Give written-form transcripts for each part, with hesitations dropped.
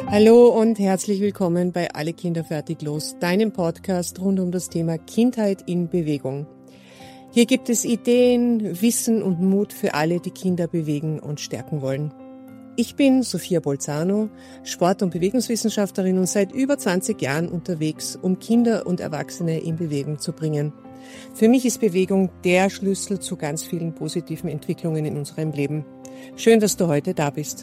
Hallo und herzlich willkommen bei Alle Kinder fertig los, deinem Podcast rund um das Thema Kindheit in Bewegung. Hier gibt es Ideen, Wissen und Mut für alle, die Kinder bewegen und stärken wollen. Ich bin Sophia Bolzano, Sport- und Bewegungswissenschaftlerin und seit über 20 Jahren unterwegs, um Kinder und Erwachsene in Bewegung zu bringen. Für mich ist Bewegung der Schlüssel zu ganz vielen positiven Entwicklungen in unserem Leben. Schön, dass du heute da bist.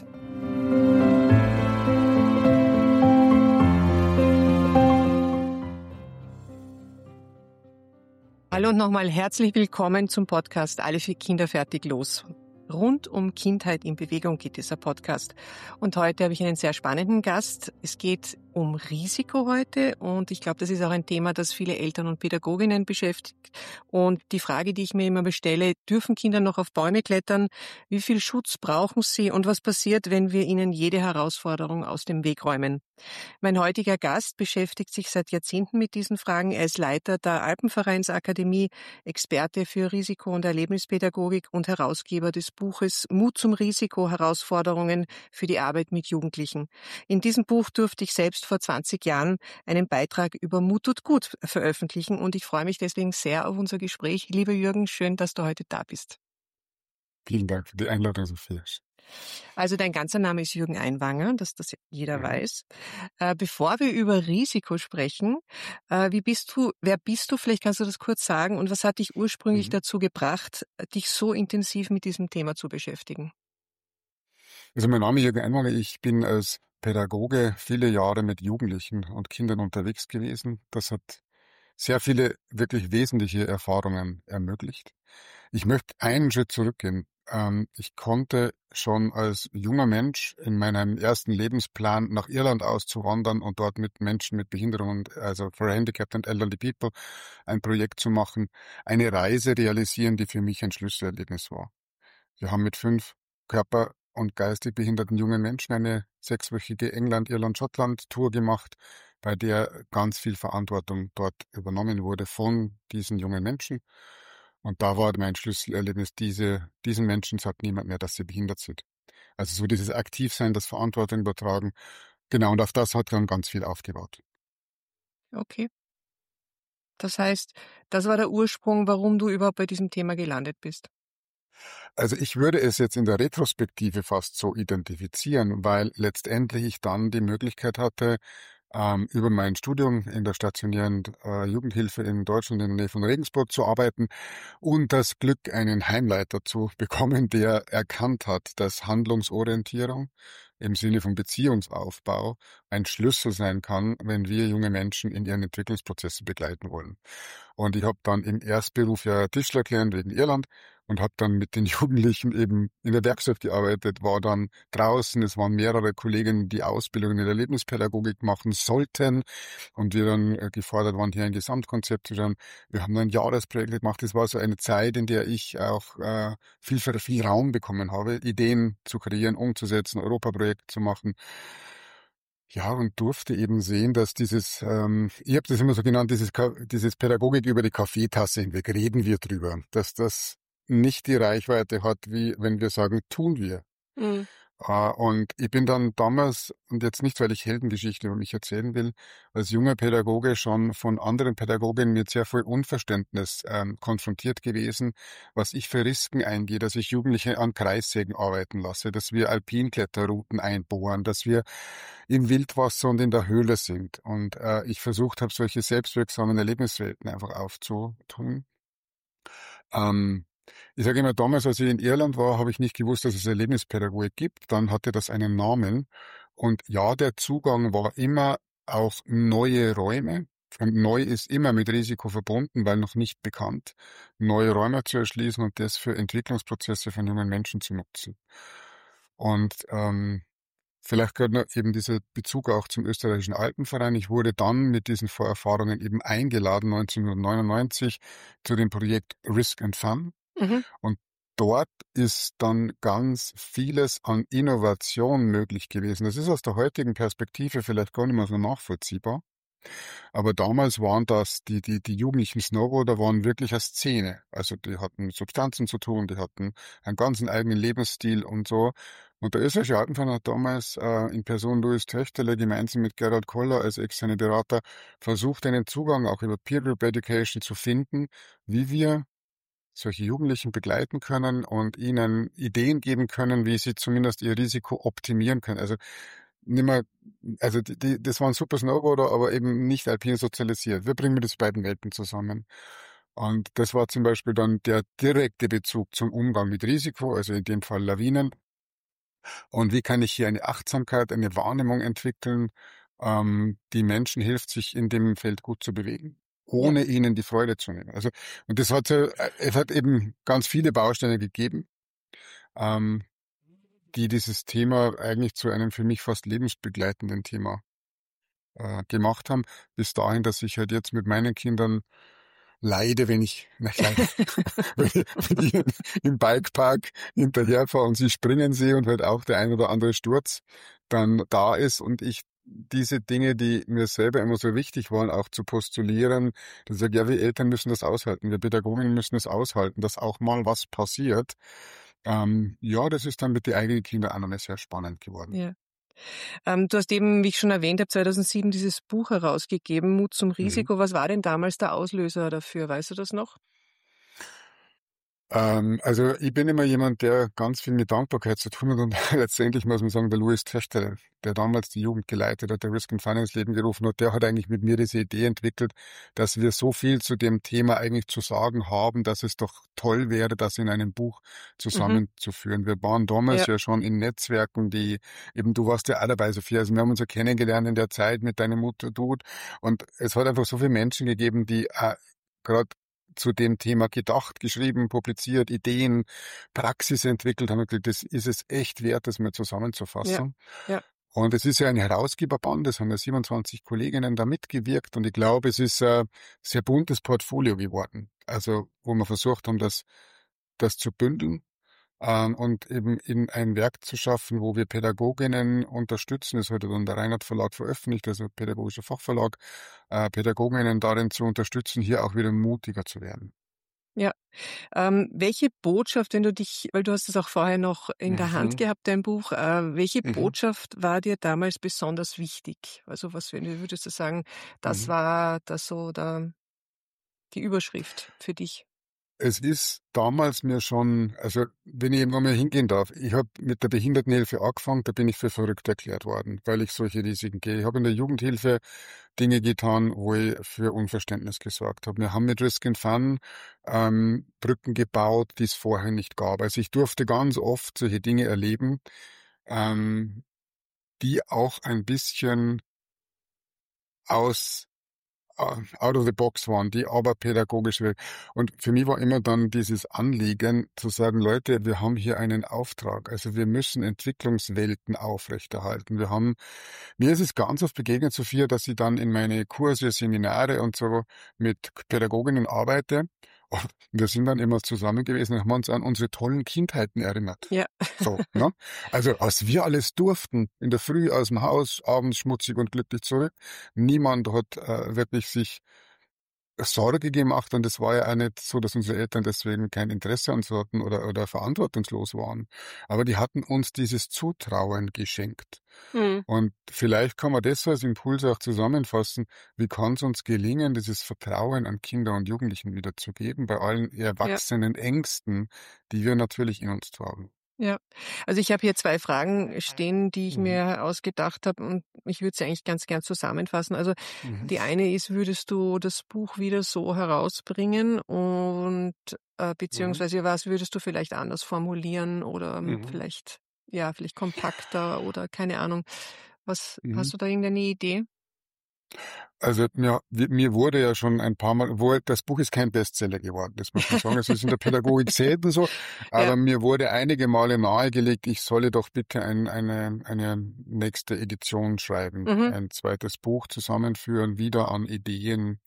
Hallo und nochmal herzlich willkommen zum Podcast Alle für Kinder fertig los. Rund um Kindheit in Bewegung geht dieser Podcast. Und heute habe ich einen sehr spannenden Gast. Es geht um Risiko heute und ich glaube, das ist auch ein Thema, das viele Eltern und Pädagoginnen beschäftigt. Und die Frage, die ich mir immer stelle, dürfen Kinder noch auf Bäume klettern? Wie viel Schutz brauchen sie? Und was passiert, wenn wir ihnen jede Herausforderung aus dem Weg räumen? Mein heutiger Gast beschäftigt sich seit Jahrzehnten mit diesen Fragen. Er ist Leiter der Alpenvereinsakademie, Experte für Risiko- und Erlebnispädagogik und Herausgeber des Buches Mut zum Risiko, Herausforderungen für die Arbeit mit Jugendlichen. In diesem Buch durfte ich selbst vor 20 Jahren einen Beitrag über Mut tut gut veröffentlichen und ich freue mich deswegen sehr auf unser Gespräch. Lieber Jürgen, schön, dass du heute da bist. Vielen Dank für die Einladung, Sophia. Also dein ganzer Name ist Jürgen Einwanger, dass das jeder weiß. Bevor wir über Risiko sprechen, wer bist du? Vielleicht kannst du das kurz sagen und was hat dich ursprünglich dazu gebracht, dich so intensiv mit diesem Thema zu beschäftigen? Also mein Name ist Jürgen Einwanger. Ich bin als Pädagoge viele Jahre mit Jugendlichen und Kindern unterwegs gewesen. Das hat sehr viele wirklich wesentliche Erfahrungen ermöglicht. Ich möchte einen Schritt zurückgehen. Ich konnte schon als junger Mensch in meinem ersten Lebensplan nach Irland auszuwandern und dort mit Menschen mit Behinderungen, also for Handicapped and Elderly People, ein Projekt zu machen, eine Reise realisieren, die für mich ein Schlüsselerlebnis war. Wir haben mit 5 körper- und geistig behinderten jungen Menschen eine 6-wöchige England-Irland-Schottland-Tour gemacht, bei der ganz viel Verantwortung dort übernommen wurde von diesen jungen Menschen. Und da war mein Schlüsselerlebnis, diesen Menschen sagt niemand mehr, dass sie behindert sind. Also so dieses Aktivsein, das Verantwortung übertragen. Genau, und auf das hat dann ganz viel aufgebaut. Okay. Das heißt, das war der Ursprung, warum du überhaupt bei diesem Thema gelandet bist. Also ich würde es jetzt in der Retrospektive fast so identifizieren, weil letztendlich ich dann die Möglichkeit hatte, über mein Studium in der stationären Jugendhilfe in Deutschland in der Nähe von Regensburg zu arbeiten und das Glück, einen Heimleiter zu bekommen, der erkannt hat, dass Handlungsorientierung im Sinne von Beziehungsaufbau ein Schlüssel sein kann, wenn wir junge Menschen in ihren Entwicklungsprozessen begleiten wollen. Und ich habe dann im Erstberuf ja Tischler gelernt wegen Irland und habe dann mit den Jugendlichen eben in der Werkstatt gearbeitet, war dann draußen, es waren mehrere Kollegen, die Ausbildung in der Erlebnispädagogik machen sollten und wir dann gefordert waren, hier ein Gesamtkonzept zu schauen. Wir haben dann ein Jahresprojekt gemacht, das war so eine Zeit, in der ich auch viel Raum bekommen habe, Ideen zu kreieren, umzusetzen, Europaprojekte zu machen. Ja, und durfte eben sehen, dass ich habe das immer so genannt, dieses Pädagogik über die Kaffeetasse hinweg, reden wir drüber, dass das nicht die Reichweite hat, wie wenn wir sagen, tun wir. Mhm. Und ich bin dann damals, und jetzt nicht, weil ich Heldengeschichte über mich erzählen will, als junger Pädagoge schon von anderen Pädagogen mit sehr viel Unverständnis konfrontiert gewesen, was ich für Risiken eingehe, dass ich Jugendliche an Kreissägen arbeiten lasse, dass wir Alpinkletterrouten einbohren, dass wir im Wildwasser und in der Höhle sind. Und ich versucht habe, solche selbstwirksamen Erlebniswelten einfach aufzutun. Ich sage immer, damals, als ich in Irland war, habe ich nicht gewusst, dass es Erlebnispädagogik gibt. Dann hatte das einen Namen. Und ja, der Zugang war immer auf neue Räume. Und neu ist immer mit Risiko verbunden, weil noch nicht bekannt, neue Räume zu erschließen und das für Entwicklungsprozesse von jungen Menschen zu nutzen. Und vielleicht gehört noch eben dieser Bezug auch zum österreichischen Alpenverein. Ich wurde dann mit diesen Vorerfahrungen eben eingeladen, 1999, zu dem Projekt Risk and Fun. Mhm. Und dort ist dann ganz vieles an Innovation möglich gewesen. Das ist aus der heutigen Perspektive vielleicht gar nicht mehr so nachvollziehbar. Aber damals waren das, die jugendlichen Snowboarder waren wirklich eine Szene. Also die hatten mit Substanzen zu tun, die hatten einen ganzen eigenen Lebensstil und so. Und der österreichische Alpenverein hat damals in Person Louis Töchterle gemeinsam mit Gerhard Koller als externe Berater versucht, einen Zugang auch über Peer Group Education zu finden, wie wir solche Jugendlichen begleiten können und ihnen Ideen geben können, wie sie zumindest ihr Risiko optimieren können. Also nicht mehr, also das waren super Snowboarder, aber eben nicht alpin sozialisiert. Wir bringen das beiden Welten zusammen. Und das war zum Beispiel dann der direkte Bezug zum Umgang mit Risiko, also in dem Fall Lawinen. Und wie kann ich hier eine Achtsamkeit, eine Wahrnehmung entwickeln, die Menschen hilft, sich in dem Feld gut zu bewegen, Ja. ohne ihnen die Freude zu nehmen. Also, und das hat so, es hat eben ganz viele Bausteine gegeben, ähm, die dieses Thema eigentlich zu einem für mich fast lebensbegleitenden Thema gemacht haben. Bis dahin, dass ich halt jetzt mit meinen Kindern leide, wenn ich, wenn ich im Bikepark hinterherfahre und sie springen sehe und halt auch der ein oder andere Sturz dann da ist und ich diese Dinge, die mir selber immer so wichtig waren, auch zu postulieren, dann sage ich, ja, wir Eltern müssen das aushalten, wir Pädagogen müssen es aushalten, dass auch mal was passiert. Ja, das ist dann mit den eigenen Kindern auch nochmal sehr spannend geworden. Ja. Du hast eben, wie ich schon erwähnt habe, 2007 dieses Buch herausgegeben, Mut zum Risiko. Was war denn damals der Auslöser dafür? Weißt du das noch? Also ich bin immer jemand, der ganz viel mit Dankbarkeit zu tun hat und letztendlich muss man sagen, der Louis Töchterle, der damals die Jugend geleitet hat, der Risk and Finance ins Leben gerufen hat, der hat eigentlich mit mir diese Idee entwickelt, dass wir so viel zu dem Thema eigentlich zu sagen haben, dass es doch toll wäre, das in einem Buch zusammenzuführen. Wir waren damals ja schon in Netzwerken, die eben, du warst ja auch dabei, Sophia, also wir haben uns ja kennengelernt in der Zeit mit deiner Mutter, Dude, und es hat einfach so viele Menschen gegeben, die gerade zu dem Thema gedacht, geschrieben, publiziert, Ideen, Praxis entwickelt haben. Das ist es echt wert, das mal zusammenzufassen. Ja. Und es ist ja ein Herausgeberband, es haben ja 27 Kolleginnen da mitgewirkt und ich glaube, es ist ein sehr buntes Portfolio geworden. Also, wo wir versucht haben, das zu bündeln. Und eben in ein Werk zu schaffen, wo wir Pädagoginnen unterstützen, das hat dann der Reinhardt Verlag veröffentlicht, also pädagogischer Fachverlag, Pädagoginnen darin zu unterstützen, hier auch wieder mutiger zu werden. Ja. Welche Botschaft, wenn du dich, weil du hast es auch vorher noch in der Hand gehabt, dein Buch, welche Botschaft war dir damals besonders wichtig? Also was würdest du sagen, das war das so die Überschrift für dich? Es ist damals mir schon, also wenn ich irgendwann mal hingehen darf, ich habe mit der Behindertenhilfe angefangen, da bin ich für verrückt erklärt worden, weil ich solche Risiken gehe. Ich habe in der Jugendhilfe Dinge getan, wo ich für Unverständnis gesorgt habe. Wir haben mit Risk and Fun Brücken gebaut, die es vorher nicht gab. Also ich durfte ganz oft solche Dinge erleben, die auch ein bisschen out of the box waren, die aber pädagogisch wirken. Und für mich war immer dann dieses Anliegen zu sagen, Leute, wir haben hier einen Auftrag. Also wir müssen Entwicklungswelten aufrechterhalten. Mir ist es ganz oft begegnet, Sophia, dass ich dann in meine Kurse, Seminare und so mit Pädagoginnen arbeite. Und wir sind dann immer zusammen gewesen und haben uns an unsere tollen Kindheiten erinnert. Ja. So, ne? Also, was wir alles durften, in der Früh aus dem Haus, abends schmutzig und glücklich zurück. Niemand hat wirklich sich Sorge gemacht und es war ja auch nicht so, dass unsere Eltern deswegen kein Interesse an uns hatten oder verantwortungslos waren. Aber die hatten uns dieses Zutrauen geschenkt. Und vielleicht kann man das so als Impuls auch zusammenfassen. Wie kann es uns gelingen, dieses Vertrauen an Kinder und Jugendlichen wiederzugeben, bei allen erwachsenen Ängsten, die wir natürlich in uns tragen? Ja, also ich habe hier 2 Fragen stehen, die ich mir ausgedacht habe und ich würde sie eigentlich ganz gern zusammenfassen. Also die eine ist, würdest du das Buch wieder so herausbringen und beziehungsweise was würdest du vielleicht anders formulieren oder vielleicht kompakter oder keine Ahnung. Was hast du da irgendeine Idee? Also mir wurde ja schon ein paar Mal, das Buch ist kein Bestseller geworden, das muss man sagen. Es ist in der Pädagogik selten so, aber mir wurde einige Male nahegelegt, ich solle doch bitte eine nächste Edition schreiben, ein zweites Buch zusammenführen, wieder an Ideen.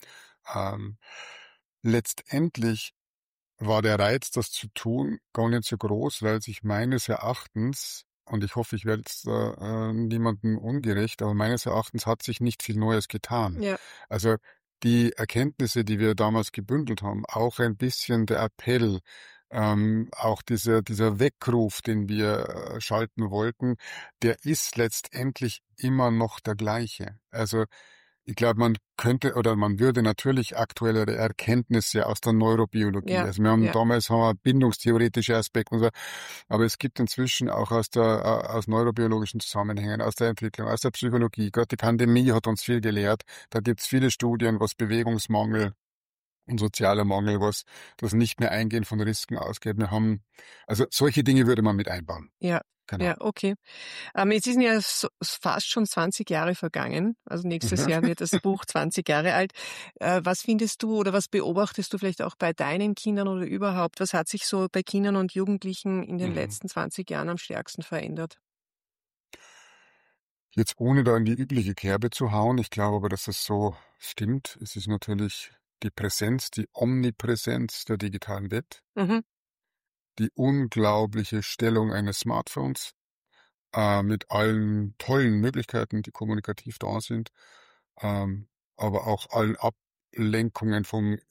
Letztendlich war der Reiz, das zu tun, gar nicht so groß, weil sich meines Erachtens, und ich hoffe, ich werde jetzt niemandem ungerecht, aber meines Erachtens hat sich nicht viel Neues getan. Ja. Also die Erkenntnisse, die wir damals gebündelt haben, auch ein bisschen der Appell, Auch dieser Weckruf, den wir schalten wollten, der ist letztendlich immer noch der gleiche. Also ich glaube, man könnte oder man würde natürlich aktuellere Erkenntnisse aus der Neurobiologie, Ja, also wir haben ja. damals haben wir bindungstheoretische Aspekte und so, aber es gibt inzwischen auch aus neurobiologischen Zusammenhängen, aus der Entwicklung, aus der Psychologie, gerade die Pandemie hat uns viel gelehrt, da gibt es viele Studien, was Bewegungsmangel und sozialer Mangel, was das nicht mehr Eingehen von Risiken ausgeht. Also solche Dinge würde man mit einbauen. Ja, Genau. ja, okay. Jetzt sind ja fast schon 20 Jahre vergangen. Also nächstes Mhm. Jahr wird das Buch 20 Jahre alt. Was findest du oder was beobachtest du vielleicht auch bei deinen Kindern oder überhaupt? Was hat sich so bei Kindern und Jugendlichen in den Mhm. letzten 20 Jahren am stärksten verändert? Jetzt ohne da in die übliche Kerbe zu hauen, ich glaube aber, dass das so stimmt. Es ist natürlich die Präsenz, die Omnipräsenz der digitalen Welt, Mhm. die unglaubliche Stellung eines Smartphones mit allen tollen Möglichkeiten, die kommunikativ da sind, ähm, aber auch allen Ablenkungen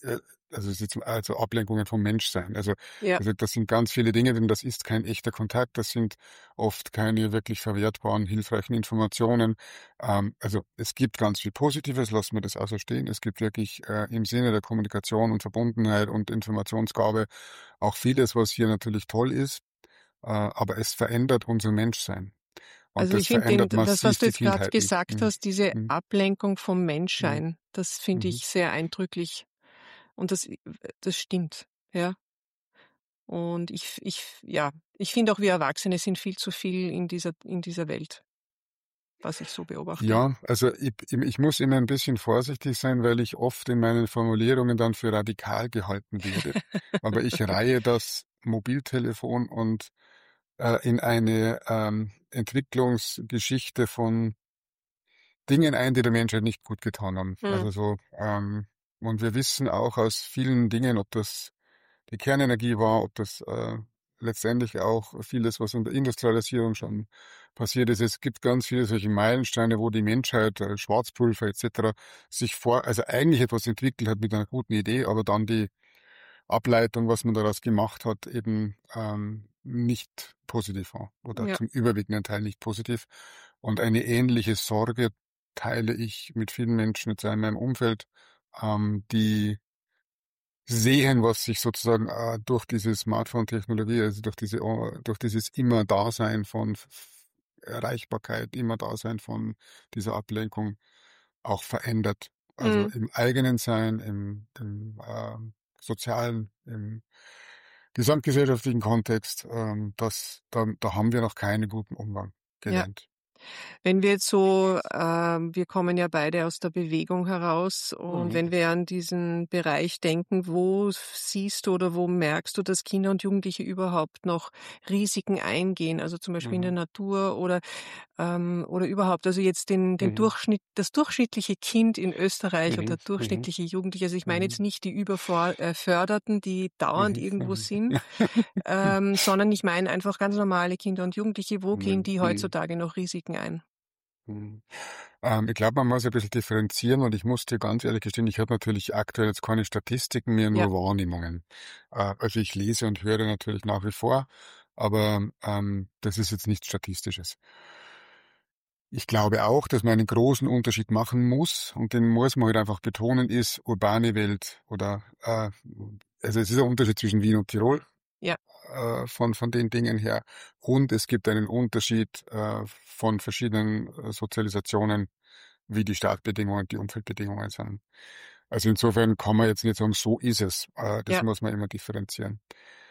also Ablenkungen vom Menschsein. Ja, Also das sind ganz viele Dinge, denn das ist kein echter Kontakt, das sind oft keine wirklich verwertbaren, hilfreichen Informationen. Also es gibt ganz viel Positives, lassen wir das auch so stehen. Es gibt wirklich im Sinne der Kommunikation und Verbundenheit und Informationsgabe auch vieles, was hier natürlich toll ist, aber es verändert unser Menschsein. Und also das ich finde verändert das, was massiv du die jetzt gerade Kindheit nicht. gesagt hast, diese Mhm. Ablenkung vom Mhm. Menschsein, das finde Mhm. ich sehr eindrücklich. Und das stimmt, ja. Und ich finde auch, wir Erwachsene sind viel zu viel in dieser Welt, was ich so beobachte. Ja, also ich muss immer ein bisschen vorsichtig sein, weil ich oft in meinen Formulierungen dann für radikal gehalten werde. Aber ich reihe das Mobiltelefon und in eine Entwicklungsgeschichte von Dingen ein, die der Menschheit nicht gut getan haben. Hm, Und wir wissen auch aus vielen Dingen, ob das die Kernenergie war, ob das letztendlich auch vieles, was in der Industrialisierung schon passiert ist. Es gibt ganz viele solche Meilensteine, wo die Menschheit, Schwarzpulver etc., also eigentlich etwas entwickelt hat mit einer guten Idee, aber dann die Ableitung, was man daraus gemacht hat, eben nicht positiv war oder ja. zum überwiegenden Teil nicht positiv. Und eine ähnliche Sorge teile ich mit vielen Menschen jetzt in meinem Umfeld, die sehen, was sich sozusagen durch diese Smartphone-Technologie, also durch dieses Immer-Dasein von Erreichbarkeit, Immer-Dasein von dieser Ablenkung auch verändert. Also Hm. im eigenen Sein, im sozialen, im gesamtgesellschaftlichen Kontext, da haben wir noch keinen guten Umgang Ja. gelernt. Wenn wir jetzt so, wir kommen ja beide aus der Bewegung heraus und Mhm. wenn wir an diesen Bereich denken, wo siehst du oder wo merkst du, dass Kinder und Jugendliche überhaupt noch Risiken eingehen, also zum Beispiel in der Mhm. Natur oder überhaupt, also jetzt den Mhm. Das durchschnittliche Kind in Österreich oder Mhm. der Mhm. durchschnittliche Jugendliche, also ich meine jetzt Mhm. nicht die Überförderten, die dauernd Mhm. irgendwo Mhm. sind, sondern ich meine einfach ganz normale Kinder und Jugendliche. Wo gehen Mhm. die Mhm. heutzutage noch Risiken ein? Mhm. Ich glaube, man muss ein bisschen differenzieren und ich muss dir ganz ehrlich gestehen, ich habe natürlich aktuell jetzt keine Statistiken mehr, Ja, nur Wahrnehmungen. Also ich lese und höre natürlich nach wie vor, aber das ist jetzt nichts Statistisches. Ich glaube auch, dass man einen großen Unterschied machen muss und den muss man halt einfach betonen, ist urbane Welt also es ist ein Unterschied zwischen Wien und Tirol ja, von den Dingen her. Und es gibt einen Unterschied von verschiedenen Sozialisationen, wie die Startbedingungen, die Umfeldbedingungen sind. Also insofern kann man jetzt nicht sagen, so ist es. Das ja, muss man immer differenzieren.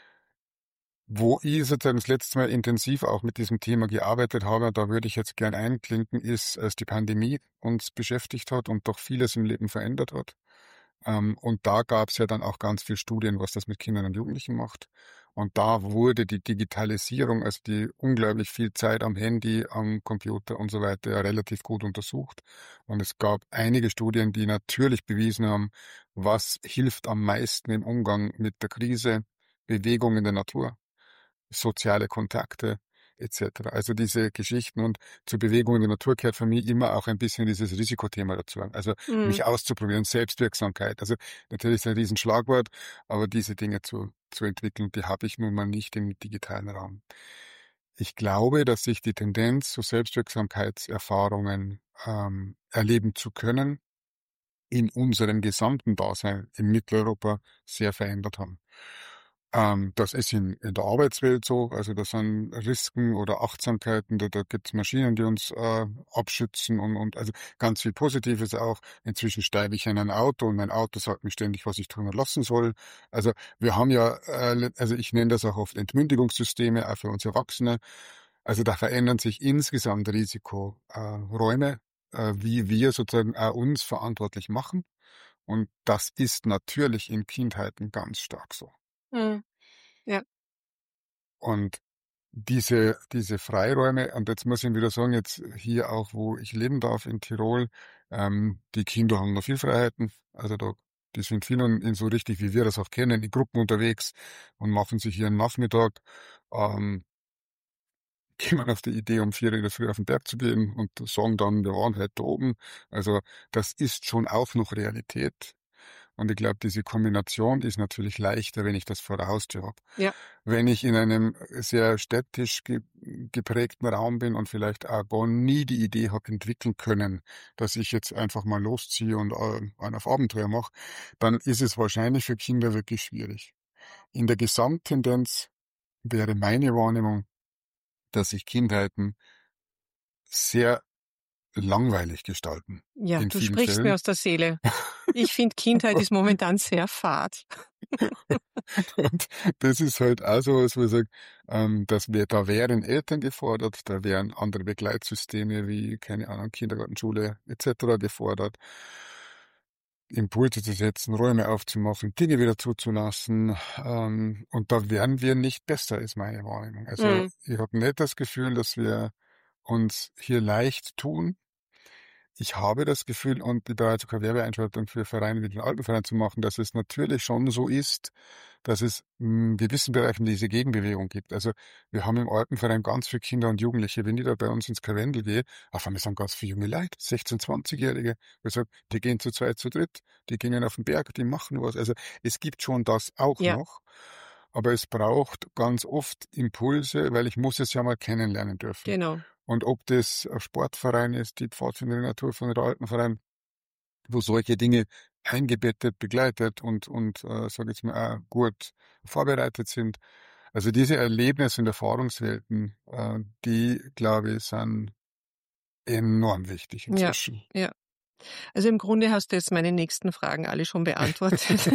Wo ich sozusagen das letzte Mal intensiv auch mit diesem Thema gearbeitet habe, da würde ich jetzt gern einklinken, ist, als die Pandemie uns beschäftigt hat und doch vieles im Leben verändert hat. Und da gab es ja dann auch ganz viele Studien, was das mit Kindern und Jugendlichen macht. Und da wurde die Digitalisierung, also die unglaublich viel Zeit am Handy, am Computer und so weiter, ja relativ gut untersucht. Und es gab einige Studien, die natürlich bewiesen haben, was hilft am meisten im Umgang mit der Krise, Bewegung in der Natur, soziale Kontakte, etc. Also diese Geschichten und zur Bewegung in der Natur gehört für mich immer auch ein bisschen dieses Risikothema dazu. Also Mhm. mich auszuprobieren, Selbstwirksamkeit. Also natürlich ist ein Riesenschlagwort, aber diese Dinge zu entwickeln, die habe ich nun mal nicht im digitalen Raum. Ich glaube, dass sich die Tendenz zu Selbstwirksamkeitserfahrungen erleben zu können, in unserem gesamten Dasein in Mitteleuropa sehr verändert haben. Das ist in der Arbeitswelt so, also das sind Risiken oder Achtsamkeiten, da gibt es Maschinen, die uns abschützen und also ganz viel Positives auch. Inzwischen steige ich in ein Auto und mein Auto sagt mir ständig, was ich tun und lassen soll. Also wir haben ja, also ich nenne das auch oft Entmündigungssysteme, auch für uns Erwachsene. Also da verändern sich insgesamt Risikoräume, wie wir sozusagen auch uns verantwortlich machen. Und das ist natürlich in Kindheiten ganz stark so. Mhm. Ja. Und diese Freiräume, und jetzt muss ich wieder sagen, jetzt hier auch, wo ich leben darf in Tirol, die Kinder haben noch viel Freiheiten. Also die sind viel in so richtig, wie wir das auch kennen, in Gruppen unterwegs und machen sich hier einen Nachmittag, kommen auf die Idee, um 4 Uhr in der Früh auf den Berg zu gehen und sagen dann, wir waren heute da oben. Also das ist schon auch noch Realität. Und ich glaube, diese Kombination ist natürlich leichter, wenn ich das vor der Haustür habe. Ja. Wenn ich in einem sehr städtisch geprägten Raum bin und vielleicht auch gar nie die Idee habe entwickeln können, dass ich jetzt einfach mal losziehe und einen auf Abenteuer mache, dann ist es wahrscheinlich für Kinder wirklich schwierig. In der Gesamttendenz wäre meine Wahrnehmung, dass sich Kindheiten sehr langweilig gestalten. Ja, In du vielen sprichst mir Fällen. aus der Seele. Ich finde, Kindheit ist momentan sehr fad. Und das ist halt auch so was, wo ich sage, da wären Eltern gefordert, da wären andere Begleitsysteme wie, keine Ahnung, Kindergarten, Schule etc. gefordert, Impulse zu setzen, Räume aufzumachen, Dinge wieder zuzulassen. Und da wären wir nicht besser, ist meine Wahrnehmung. Also Mhm. ich habe nicht das Gefühl, dass wir uns hier leicht tun. Ich habe das Gefühl, und ich bereits sogar Werbeeinschaltung für Vereine wie den Alpenverein zu machen, dass es natürlich schon so ist, dass es in gewissen Bereichen diese Gegenbewegung gibt. Also wir haben im Alpenverein ganz viele Kinder und Jugendliche. Wenn ich da bei uns ins Karwendel gehe, auf einmal sind ganz viele junge Leute, 16-, 20-Jährige. Ich sage, die gehen zu zweit, zu dritt, die gehen auf den Berg, die machen was. Also es gibt schon das auch Ja, noch. Aber es braucht ganz oft Impulse, weil ich muss es ja mal kennenlernen dürfen. genau. Und ob das ein Sportverein ist, die Pfadfinderin Natur von der Alpenverein, wo solche Dinge eingebettet, begleitet und sage ich mal, auch gut vorbereitet sind. Also diese Erlebnisse und Erfahrungswelten, die, glaube ich, sind enorm wichtig Ja, inzwischen. ja. Also im Grunde hast du jetzt meine nächsten Fragen alle schon beantwortet.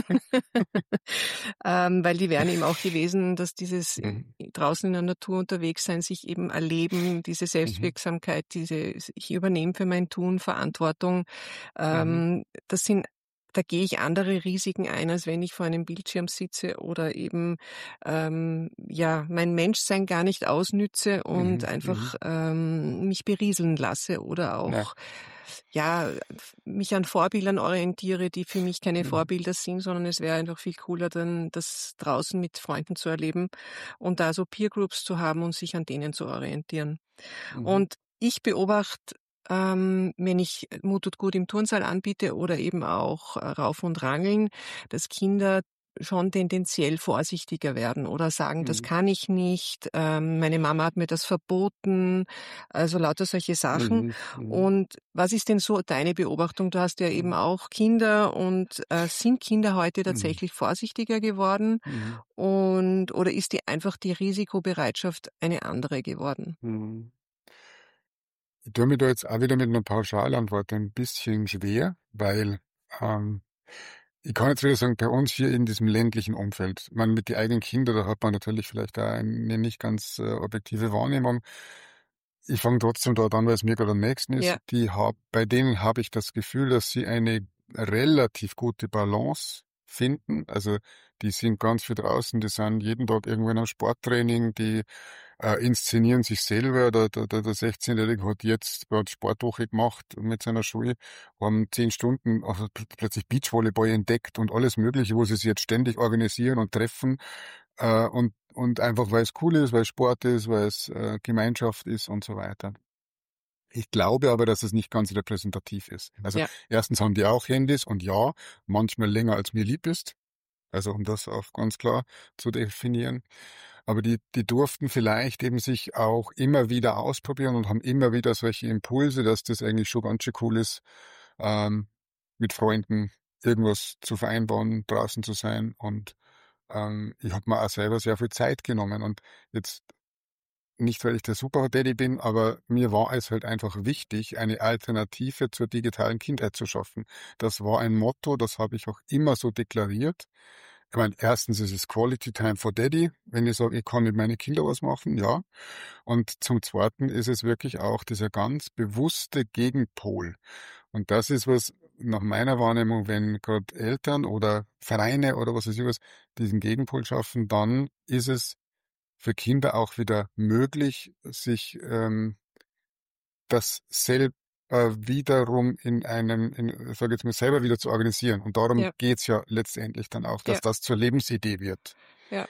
Weil die wären eben auch gewesen, dass dieses Mhm. draußen in der Natur unterwegs sein, sich eben erleben, diese Mhm. Selbstwirksamkeit, ich übernehme für mein Tun Verantwortung. Mhm. Das sind Da gehe ich andere Risiken ein, als wenn ich vor einem Bildschirm sitze oder eben ja mein Menschsein gar nicht ausnütze und Mhm. Mhm. einfach mich berieseln lasse oder Ja. auch ja mich an Vorbildern orientiere, die für mich keine Mhm. Vorbilder sind, sondern es wäre einfach viel cooler, dann das draußen mit Freunden zu erleben und da so Peer Groups zu haben und sich an denen zu orientieren. Mhm. Und ich beobachte, wenn ich Mut tut gut im Turnsaal anbiete oder eben auch Rauf- und Rangeln, dass Kinder schon tendenziell vorsichtiger werden oder sagen, das Mhm. kann ich nicht, meine Mama hat mir das verboten, also lauter solche Sachen. Mhm. Mhm. Und was ist denn so deine Beobachtung? Du hast ja eben auch Kinder und sind Kinder heute Mhm. tatsächlich vorsichtiger geworden Mhm. und oder ist einfach die Risikobereitschaft eine andere geworden? Mhm. Ich tue mir da jetzt auch wieder mit einer Pauschalantwort ein bisschen schwer, weil ähm, ich kann jetzt wieder sagen, bei uns hier in diesem ländlichen Umfeld, man mit den eigenen Kindern, da hat man natürlich vielleicht auch eine nicht ganz objektive Wahrnehmung. Ich fange trotzdem dort an, weil es mir gerade am nächsten ist. Ja, Bei denen habe ich das Gefühl, dass sie eine relativ gute Balance finden. Also die sind ganz viel draußen, die sind jeden Tag irgendwo in einem Sporttraining, die inszenieren sich selber. Der 16-Jährige hat jetzt gerade Sportwoche gemacht mit seiner Schule, haben 10 Stunden also plötzlich Beachvolleyball entdeckt und alles Mögliche, wo sie sich jetzt ständig organisieren und treffen. Und einfach, weil es cool ist, weil es Sport ist, weil es Gemeinschaft ist und so weiter. Ich glaube aber, dass es nicht ganz repräsentativ ist. Also Ja, erstens haben die auch Handys und ja, manchmal länger als mir lieb ist. Also um das auch ganz klar zu definieren. Aber die durften vielleicht eben sich auch immer wieder ausprobieren und haben immer wieder solche Impulse, dass das eigentlich schon ganz schön cool ist, ähm, mit Freunden irgendwas zu vereinbaren, draußen zu sein. Und ich habe mir auch selber sehr viel Zeit genommen. Und jetzt nicht, weil ich der Super-Daddy bin, aber mir war es halt einfach wichtig, eine Alternative zur digitalen Kindheit zu schaffen. Das war ein Motto, das habe ich auch immer so deklariert. Ich meine, erstens ist es Quality Time for Daddy, wenn ich sage, ich kann mit meinen Kindern was machen, ja. Und zum Zweiten ist es wirklich auch dieser ganz bewusste Gegenpol. Und das ist was nach meiner Wahrnehmung, wenn gerade Eltern oder Vereine oder was weiß ich was diesen Gegenpol schaffen, dann ist es für Kinder auch wieder möglich, sich das wiederum ich sage jetzt mal, selber wieder zu organisieren. Und darum ja, geht's ja letztendlich dann auch, dass ja, das zur Lebensidee wird. ja.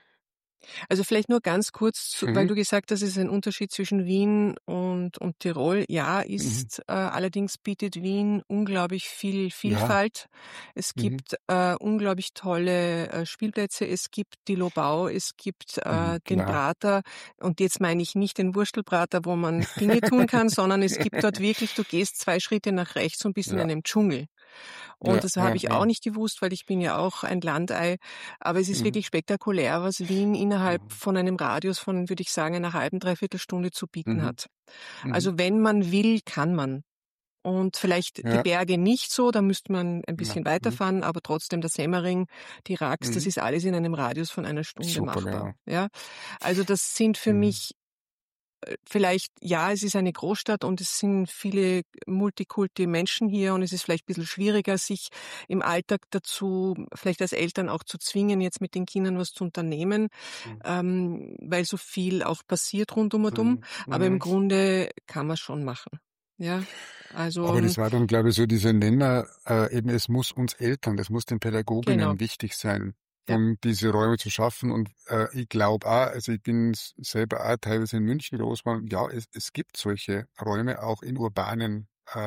Also vielleicht nur ganz kurz, weil Mhm. du gesagt hast, es ist ein Unterschied zwischen Wien und Tirol. Ja, Mhm. ist, allerdings bietet Wien unglaublich viel Ja. Vielfalt. Es Mhm. gibt unglaublich tolle Spielplätze. Es gibt die Lobau, es gibt Mhm. den Klar. Prater. Und jetzt meine ich nicht den Wurstelprater, wo man Dinge tun kann, sondern es gibt dort wirklich, du gehst 2 Schritte nach rechts und bist in Ja, einem Dschungel. Und ja, das habe ja, ich auch ja. nicht gewusst, weil ich bin ja auch ein Landei. Aber es ist Mhm. wirklich spektakulär, was Wien innerhalb Mhm. von einem Radius von, würde ich sagen, einer halben, dreiviertel Stunde zu bieten Mhm. hat. Mhm. Also wenn man will, kann man. Und vielleicht die Ja, Berge nicht so, da müsste man ein ja. bisschen Mhm. weiterfahren, aber trotzdem der Semmering, die Rax, das Mhm. ist alles in einem Radius von einer Stunde Super, machbar. genau. Ja, also das sind für Mhm. mich vielleicht, ja, es ist eine Großstadt und es sind viele Multikulti-Menschen hier und es ist vielleicht ein bisschen schwieriger, sich im Alltag dazu, vielleicht als Eltern auch zu zwingen, jetzt mit den Kindern was zu unternehmen, Mhm. weil so viel auch passiert rund um und um. Mhm. Aber im Mhm. Grunde kann man schon machen. Ja, also Aber das war dann, glaube ich, so dieser Nenner, eben es muss uns Eltern, es muss den genau, Pädagoginnen wichtig sein, ja, um diese Räume zu schaffen. Und ich glaube auch, also ich bin selber auch teilweise in München groß geworden, ja, es gibt solche Räume auch in urbanen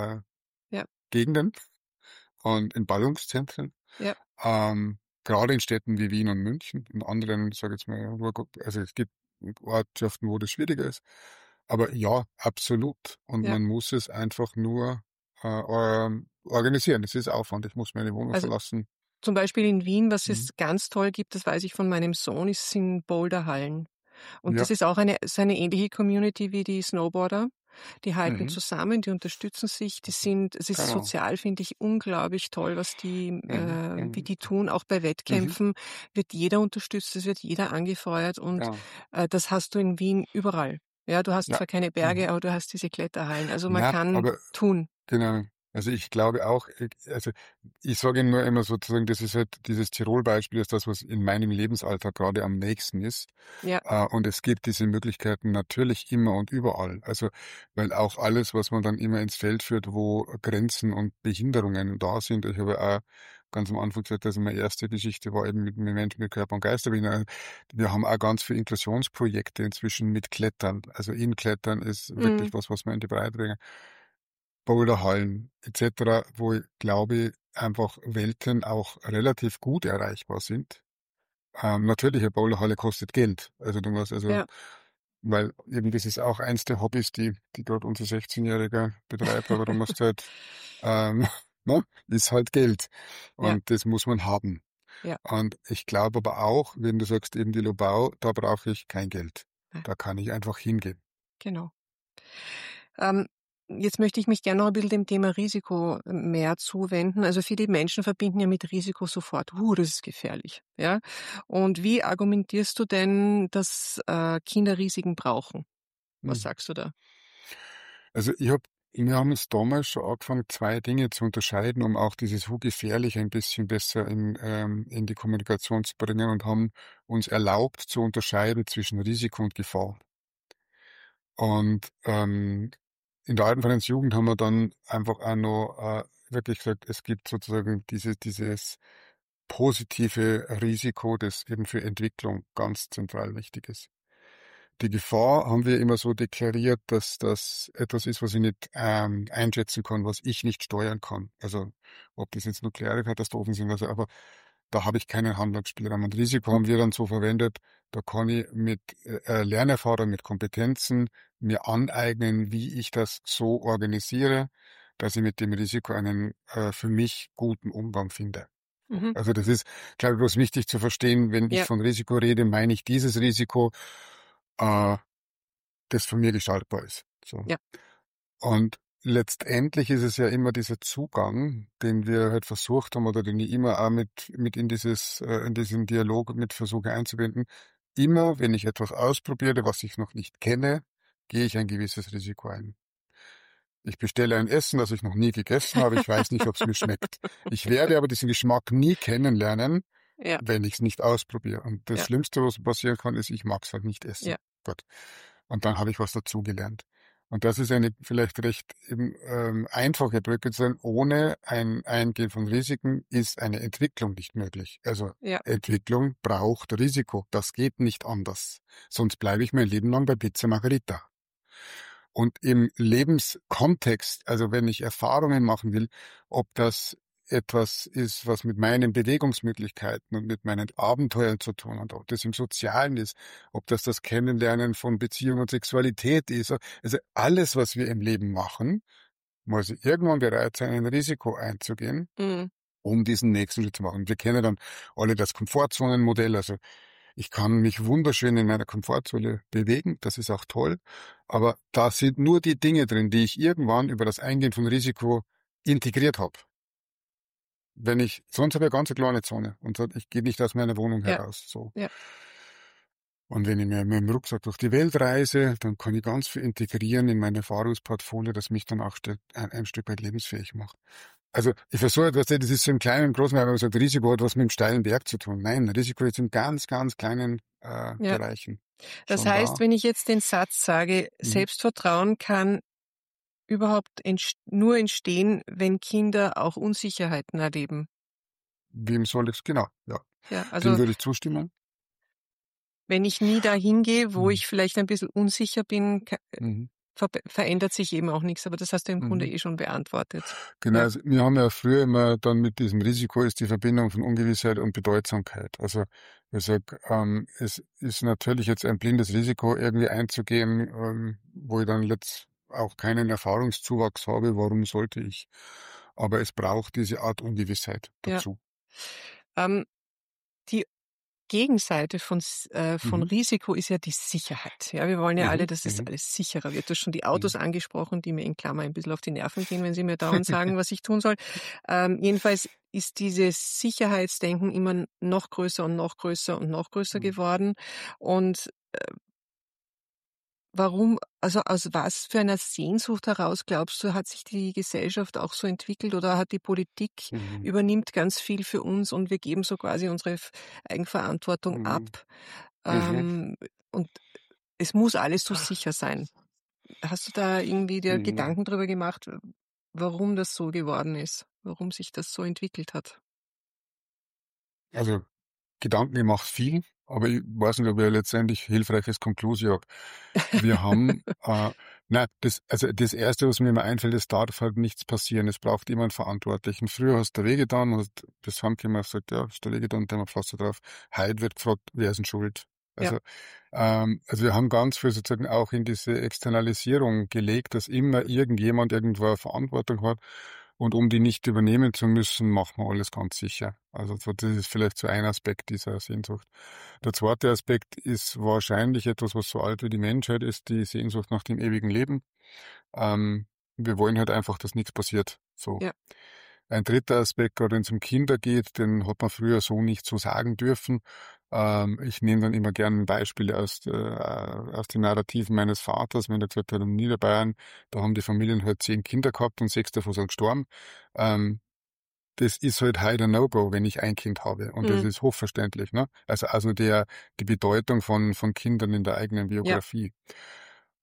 ja, Gegenden und in Ballungszentren. ja. Gerade in Städten wie Wien und München, in anderen, sage ich jetzt mal, also es gibt Ortschaften, wo das schwieriger ist. Aber ja, absolut. Und Ja. man muss es einfach nur organisieren. Es ist Aufwand. Ich muss meine Wohnung Also verlassen. zum Beispiel in Wien, was Mhm. es ganz toll gibt, das weiß ich von meinem Sohn, sind Boulderhallen. Und Ja. das ist auch eine ähnliche Community wie die Snowboarder. Die halten Mhm. zusammen, die unterstützen sich, es ist Genau. sozial, finde ich, unglaublich toll, Mhm. wie Mhm. die tun. Auch bei Mhm. Wettkämpfen wird jeder unterstützt, es wird jeder angefeuert und Genau. das hast du in Wien überall. Ja, du hast Ja. zwar keine Mhm. Berge, aber du hast diese Kletterhallen. Also man Na, kann aber tun. genau. Also ich glaube auch, also ich sage Ihnen nur immer sozusagen, das ist halt dieses Tirol-Beispiel ist das, was in meinem Lebensalltag gerade am nächsten ist. Ja, Und es gibt diese Möglichkeiten natürlich immer und überall. Also, weil auch alles, was man dann immer ins Feld führt, wo Grenzen und Behinderungen da sind. Ich habe auch ganz am Anfang gesagt, also meine erste Geschichte war eben mit Menschen mit Körper- und Geisterbehinderung. Wir haben auch ganz viele Inklusionsprojekte inzwischen mit Klettern. Also in Klettern ist mm, wirklich was wir in die Breite bringen. Boulderhallen etc., wo ich glaube, einfach Welten auch relativ gut erreichbar sind. Natürlich, eine Boulderhalle kostet Geld. Also du musst ja. weil eben das ist auch eins der Hobbys, die gerade unser 16-Jähriger betreibt, aber du musst halt, ähm, ne, ist halt Geld. Ja, Und das muss man haben. ja, Und ich glaube aber auch, wenn du sagst eben die Lobau, da brauche ich kein Geld. ja, Da kann ich einfach hingehen. genau. Ähm, Jetzt möchte ich mich gerne noch ein bisschen dem Thema Risiko mehr zuwenden. Also viele Menschen verbinden ja mit Risiko sofort, das ist gefährlich. Ja? Und wie argumentierst du denn, dass Kinder Risiken brauchen? Was Mhm. sagst du da? Also wir haben uns damals schon angefangen, zwei Dinge zu unterscheiden, um auch dieses Hu gefährlich ein bisschen besser in die Kommunikation zu bringen und haben uns erlaubt zu unterscheiden zwischen Risiko und Gefahr. Und in der Alpenvereinsjugend haben wir dann einfach auch noch wirklich gesagt, es gibt sozusagen dieses positive Risiko, das eben für Entwicklung ganz zentral wichtig ist. Die Gefahr haben wir immer so deklariert, dass das etwas ist, was ich nicht einschätzen kann, was ich nicht steuern kann. Also ob das jetzt nukleare Katastrophen sind, also, aber da habe ich keinen Handlungsspielraum. Und Risiko haben wir dann so verwendet, da kann ich mit Lernerfahrung, mit Kompetenzen mir aneignen, wie ich das so organisiere, dass ich mit dem Risiko einen für mich guten Umgang finde. Mhm. Also das ist, glaube ich, bloß wichtig zu verstehen, wenn ich Ja. von Risiko rede, meine ich dieses Risiko, das von mir gestaltbar ist. So. Ja. Und letztendlich ist es ja immer dieser Zugang, den wir halt versucht haben oder den ich immer auch mit in diesen Dialog mit versuche einzubinden. Immer, wenn ich etwas ausprobiere, was ich noch nicht kenne, gehe ich ein gewisses Risiko ein. Ich bestelle ein Essen, das ich noch nie gegessen habe. Ich weiß nicht, ob es mir schmeckt. Ich werde aber diesen Geschmack nie kennenlernen, Ja. wenn ich es nicht ausprobiere. Und das Ja. Schlimmste, was passieren kann, ist, ich mag es halt nicht essen. Ja. Gut. Und dann habe ich was dazugelernt. Und das ist eine vielleicht recht einfache Brücke zu sagen, ohne ein Eingehen von Risiken ist eine Entwicklung nicht möglich. Also Ja. Entwicklung braucht Risiko. Das geht nicht anders. Sonst bleibe ich mein Leben lang bei Pizza Margherita. Und im Lebenskontext, also wenn ich Erfahrungen machen will, ob das etwas ist, was mit meinen Bewegungsmöglichkeiten und mit meinen Abenteuern zu tun hat, ob das im Sozialen ist, ob das Kennenlernen von Beziehung und Sexualität ist. Also alles, was wir im Leben machen, muss irgendwann bereit sein, ein Risiko einzugehen, Mhm. um diesen nächsten Schritt zu machen. Wir kennen dann alle das Komfortzonenmodell, also ich kann mich wunderschön in meiner Komfortzone bewegen, das ist auch toll, aber da sind nur die Dinge drin, die ich irgendwann über das Eingehen von Risiko integriert habe. Sonst habe ich eine ganz kleine Zone und ich gehe nicht aus meiner Wohnung Ja. heraus. So. Ja. Und wenn ich mir mit dem Rucksack durch die Welt reise, dann kann ich ganz viel integrieren in mein Erfahrungsportfolio, das mich dann auch ein Stück weit lebensfähig macht. Also ich versuche etwas, das ist so im kleinen, großen, weil man sagt, Risiko hat was mit dem steilen Berg zu tun. Nein, Risiko ist in ganz, ganz kleinen Ja. Bereichen Das schon heißt, da. wenn ich jetzt den Satz sage, Selbstvertrauen kann überhaupt nur entstehen, wenn Kinder auch Unsicherheiten erleben. Wem soll ich genau, ja. Ja, Dem also würde ich zustimmen. wenn ich nie dahin gehe, wo Mhm. ich vielleicht ein bisschen unsicher bin, Mhm. verändert sich eben auch nichts. Aber das hast du im Grunde Mhm. schon beantwortet. Genau, Ja. also wir haben ja früher immer dann mit diesem Risiko ist die Verbindung von Ungewissheit und Bedeutsamkeit. Also ich sag, es ist natürlich jetzt ein blindes Risiko irgendwie einzugehen, wo ich dann letzt auch keinen Erfahrungszuwachs habe. Warum sollte ich? Aber es braucht diese Art Ungewissheit Ja. dazu. Die Gegenseite von Mhm. Risiko ist ja die Sicherheit. Ja, wir wollen ja alle, Mhm. dass es Mhm. alles sicherer wird. Du hast schon die Mhm. Autos angesprochen, die mir in Klammer ein bisschen auf die Nerven gehen, wenn sie mir dauernd sagen, was ich tun soll. Jedenfalls ist dieses Sicherheitsdenken immer noch größer und noch größer und noch größer Mhm. geworden. Und warum, also aus was für einer Sehnsucht heraus, glaubst du, hat sich die Gesellschaft auch so entwickelt oder hat die Politik Mhm. übernimmt ganz viel für uns und wir geben so quasi unsere Eigenverantwortung ab? Mhm. Und es muss alles so sicher sein. Hast du da irgendwie dir Mhm. Gedanken drüber gemacht, warum das so geworden ist? Warum sich das so entwickelt hat? Also Gedanken gemacht viel, aber ich weiß nicht, ob ich letztendlich hilfreiches Konklusio habe. Wir haben, das Erste, was mir immer einfällt, es darf halt nichts passieren. Es braucht jemand Verantwortlichen. Früher hast du wehgetan und das Handgemer gesagt, ja, hast du wehgetan, der Pflaster drauf. Heute wird gefragt, wer ist denn schuld? Ja, Also wir haben ganz viel sozusagen auch in diese Externalisierung gelegt, dass immer irgendjemand irgendwo eine Verantwortung hat. Und um die nicht übernehmen zu müssen, machen wir alles ganz sicher. Also so, das ist vielleicht so ein Aspekt dieser Sehnsucht. Der zweite Aspekt ist wahrscheinlich etwas, was so alt wie die Menschheit ist, die Sehnsucht nach dem ewigen Leben. Wir wollen halt einfach, dass nichts passiert. So. ja, Ein dritter Aspekt, gerade wenn es um Kinder geht, den hat man früher so nicht so sagen dürfen. Ich nehme dann immer gerne Beispiele aus den Narrativen meines Vaters, wenn er gesagt hat, in Niederbayern, da haben die Familien halt 10 Kinder gehabt und 6 davon sind gestorben. Das ist halt heute ein No-Go, wenn ich ein Kind habe. Und das mhm. ist hochverständlich, ne? Also die Bedeutung von Kindern in der eigenen Ja, Biografie.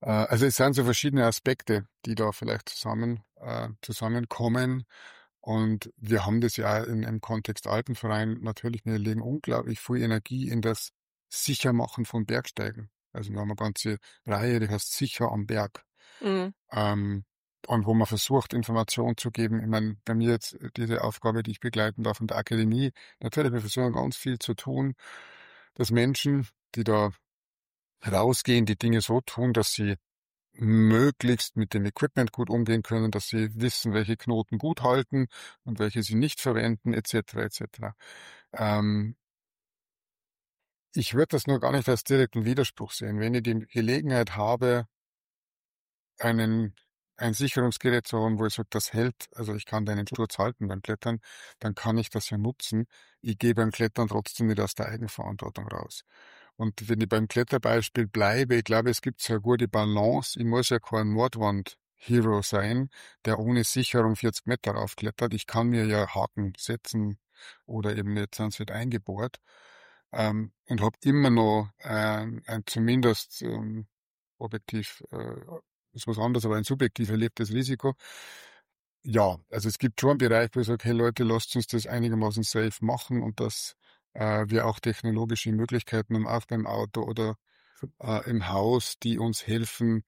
Also es sind so verschiedene Aspekte, die da vielleicht zusammenkommen. Und wir haben das ja im Kontext Alpenverein natürlich, wir legen unglaublich viel Energie in das Sichermachen von Bergsteigen. Also wir haben eine ganze Reihe, die heißt Sicher am Berg. Mhm. Und wo man versucht, Informationen zu geben. Ich meine, bei mir jetzt diese Aufgabe, die ich begleiten darf in der Akademie, natürlich, wir versuchen ganz viel zu tun, dass Menschen, die da rausgehen, die Dinge so tun, dass sie möglichst mit dem Equipment gut umgehen können, dass sie wissen, welche Knoten gut halten und welche sie nicht verwenden, etc. etc. Ähm, Ich würde das nur gar nicht als direkten Widerspruch sehen. Wenn ich die Gelegenheit habe, einen ein Sicherungsgerät zu haben, wo ich sage, das hält, also ich kann deinen Sturz halten beim Klettern, dann kann ich das ja nutzen. Ich gehe beim Klettern trotzdem nicht aus der Eigenverantwortung raus. Und wenn ich beim Kletterbeispiel bleibe, ich glaube, es gibt so eine gute Balance. Ich muss ja kein Nordwand-Hero sein, der ohne Sicherung 40 Meter raufklettert. Ich kann mir ja Haken setzen oder eben jetzt sind sie halt eingebohrt und habe immer noch ein zumindest objektiv ist was anderes, aber ein subjektiv erlebtes Risiko. Ja, also es gibt schon einen Bereich, wo ich sage, hey Leute, lasst uns das einigermaßen safe machen und dass wir auch technologische Möglichkeiten haben, auch beim Auto oder im Haus, die uns helfen,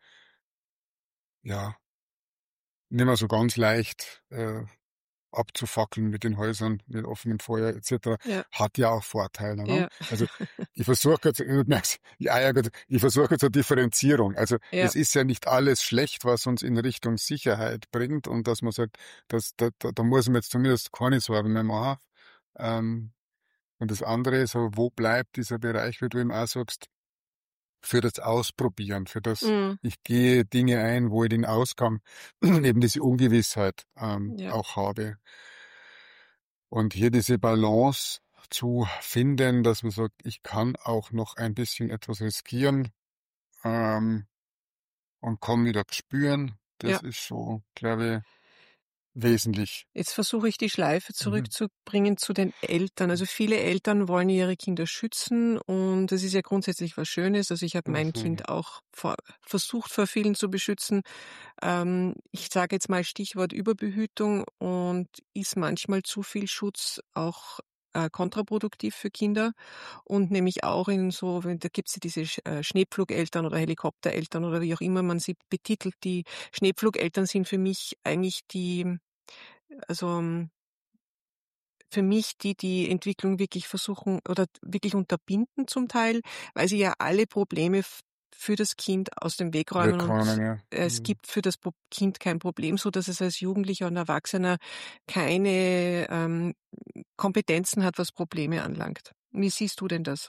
ja, nicht mehr so ganz leicht abzufackeln mit den Häusern, mit offenem Feuer etc., Ja, hat ja auch Vorteile. Ne? ja, Also ich versuche jetzt, du merkst, ja, gut, ich versuche jetzt eine Differenzierung. Also ja, es ist ja nicht alles schlecht, was uns in Richtung Sicherheit bringt und dass man sagt, da muss man jetzt zumindest keine Sorgen mehr machen. Ähm, und das andere ist, aber wo bleibt dieser Bereich, wie du eben auch sagst, für das Ausprobieren, für das, mhm, ich gehe Dinge ein, wo ich den Ausgang, eben diese Ungewissheit ja, auch habe. Und hier diese Balance zu finden, dass man sagt, ich kann auch noch ein bisschen etwas riskieren ähm, und kann wieder spüren, ja. das ist so, glaube ich, wesentlich. Jetzt versuche ich die Schleife Mhm. zurückzubringen zu den Eltern. Also viele Eltern wollen ihre Kinder schützen und das ist ja grundsätzlich was Schönes. Also ich habe mein Mhm. Kind auch versucht vor vielen zu beschützen. Ich sage jetzt mal Stichwort Überbehütung und ist manchmal zu viel Schutz auch kontraproduktiv für Kinder und nämlich auch in so, da gibt es ja diese Schneepflugeltern oder Helikoptereltern oder wie auch immer man sie betitelt. Die Schneepflugeltern sind für mich eigentlich also für mich, die die Entwicklung wirklich versuchen oder wirklich unterbinden zum Teil, weil sie ja alle Probleme für das Kind aus dem Weg räumen und Wegräumen, ja. es Mhm. gibt für das Kind kein Problem, so dass es als Jugendlicher und Erwachsener keine Kompetenzen hat, was Probleme anlangt. Wie siehst du denn das?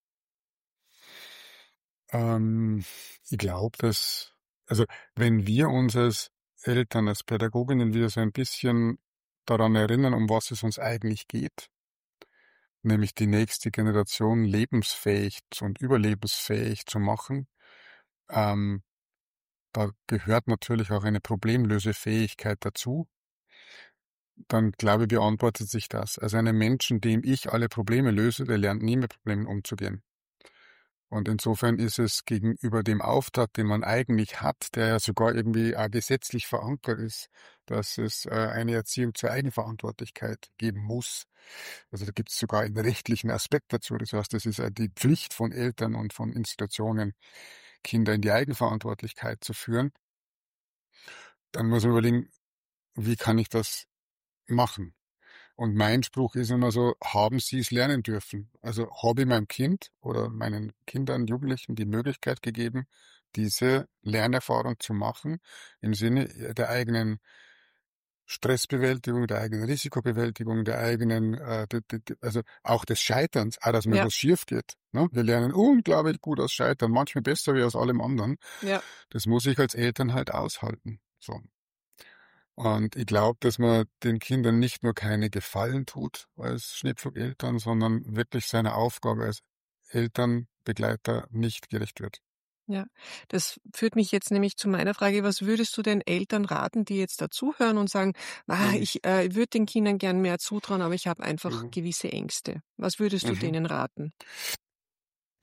Ähm, Ich glaube, dass, also wenn wir uns als Eltern, als Pädagoginnen wieder so ein bisschen daran erinnern, um was es uns eigentlich geht, nämlich die nächste Generation lebensfähig und überlebensfähig zu machen, ähm, da gehört natürlich auch eine Problemlösefähigkeit dazu. Dann glaube ich, beantwortet sich das. Also einen Menschen, dem ich alle Probleme löse, der lernt nie mit Problemen umzugehen. Und insofern ist es gegenüber dem Auftrag, den man eigentlich hat, der ja sogar irgendwie auch gesetzlich verankert ist, dass es eine Erziehung zur Eigenverantwortlichkeit geben muss. Also da gibt es sogar einen rechtlichen Aspekt dazu. Das heißt, es ist die Pflicht von Eltern und von Institutionen, Kinder in die Eigenverantwortlichkeit zu führen. Dann muss man überlegen, wie kann ich das machen? Und mein Spruch ist immer so, haben Sie es lernen dürfen? Also habe ich meinem Kind oder meinen Kindern, Jugendlichen die Möglichkeit gegeben, diese Lernerfahrung zu machen, im Sinne der eigenen Stressbewältigung, der eigenen Risikobewältigung, der eigenen, also auch des Scheiterns, auch dass mal Ja, was schief geht. Ne? Wir lernen unglaublich gut aus Scheitern, manchmal besser wie aus allem anderen. ja. Das muss ich als Eltern halt aushalten. So. Und ich glaube, dass man den Kindern nicht nur keine Gefallen tut als Schneepflugeltern, sondern wirklich seiner Aufgabe als Elternbegleiter nicht gerecht wird. Ja, das führt mich jetzt nämlich zu meiner Frage, was würdest du den Eltern raten, die jetzt dazuhören und sagen, Mhm. ich würde den Kindern gern mehr zutrauen, aber ich habe einfach Mhm. gewisse Ängste. Was würdest du Mhm. denen raten?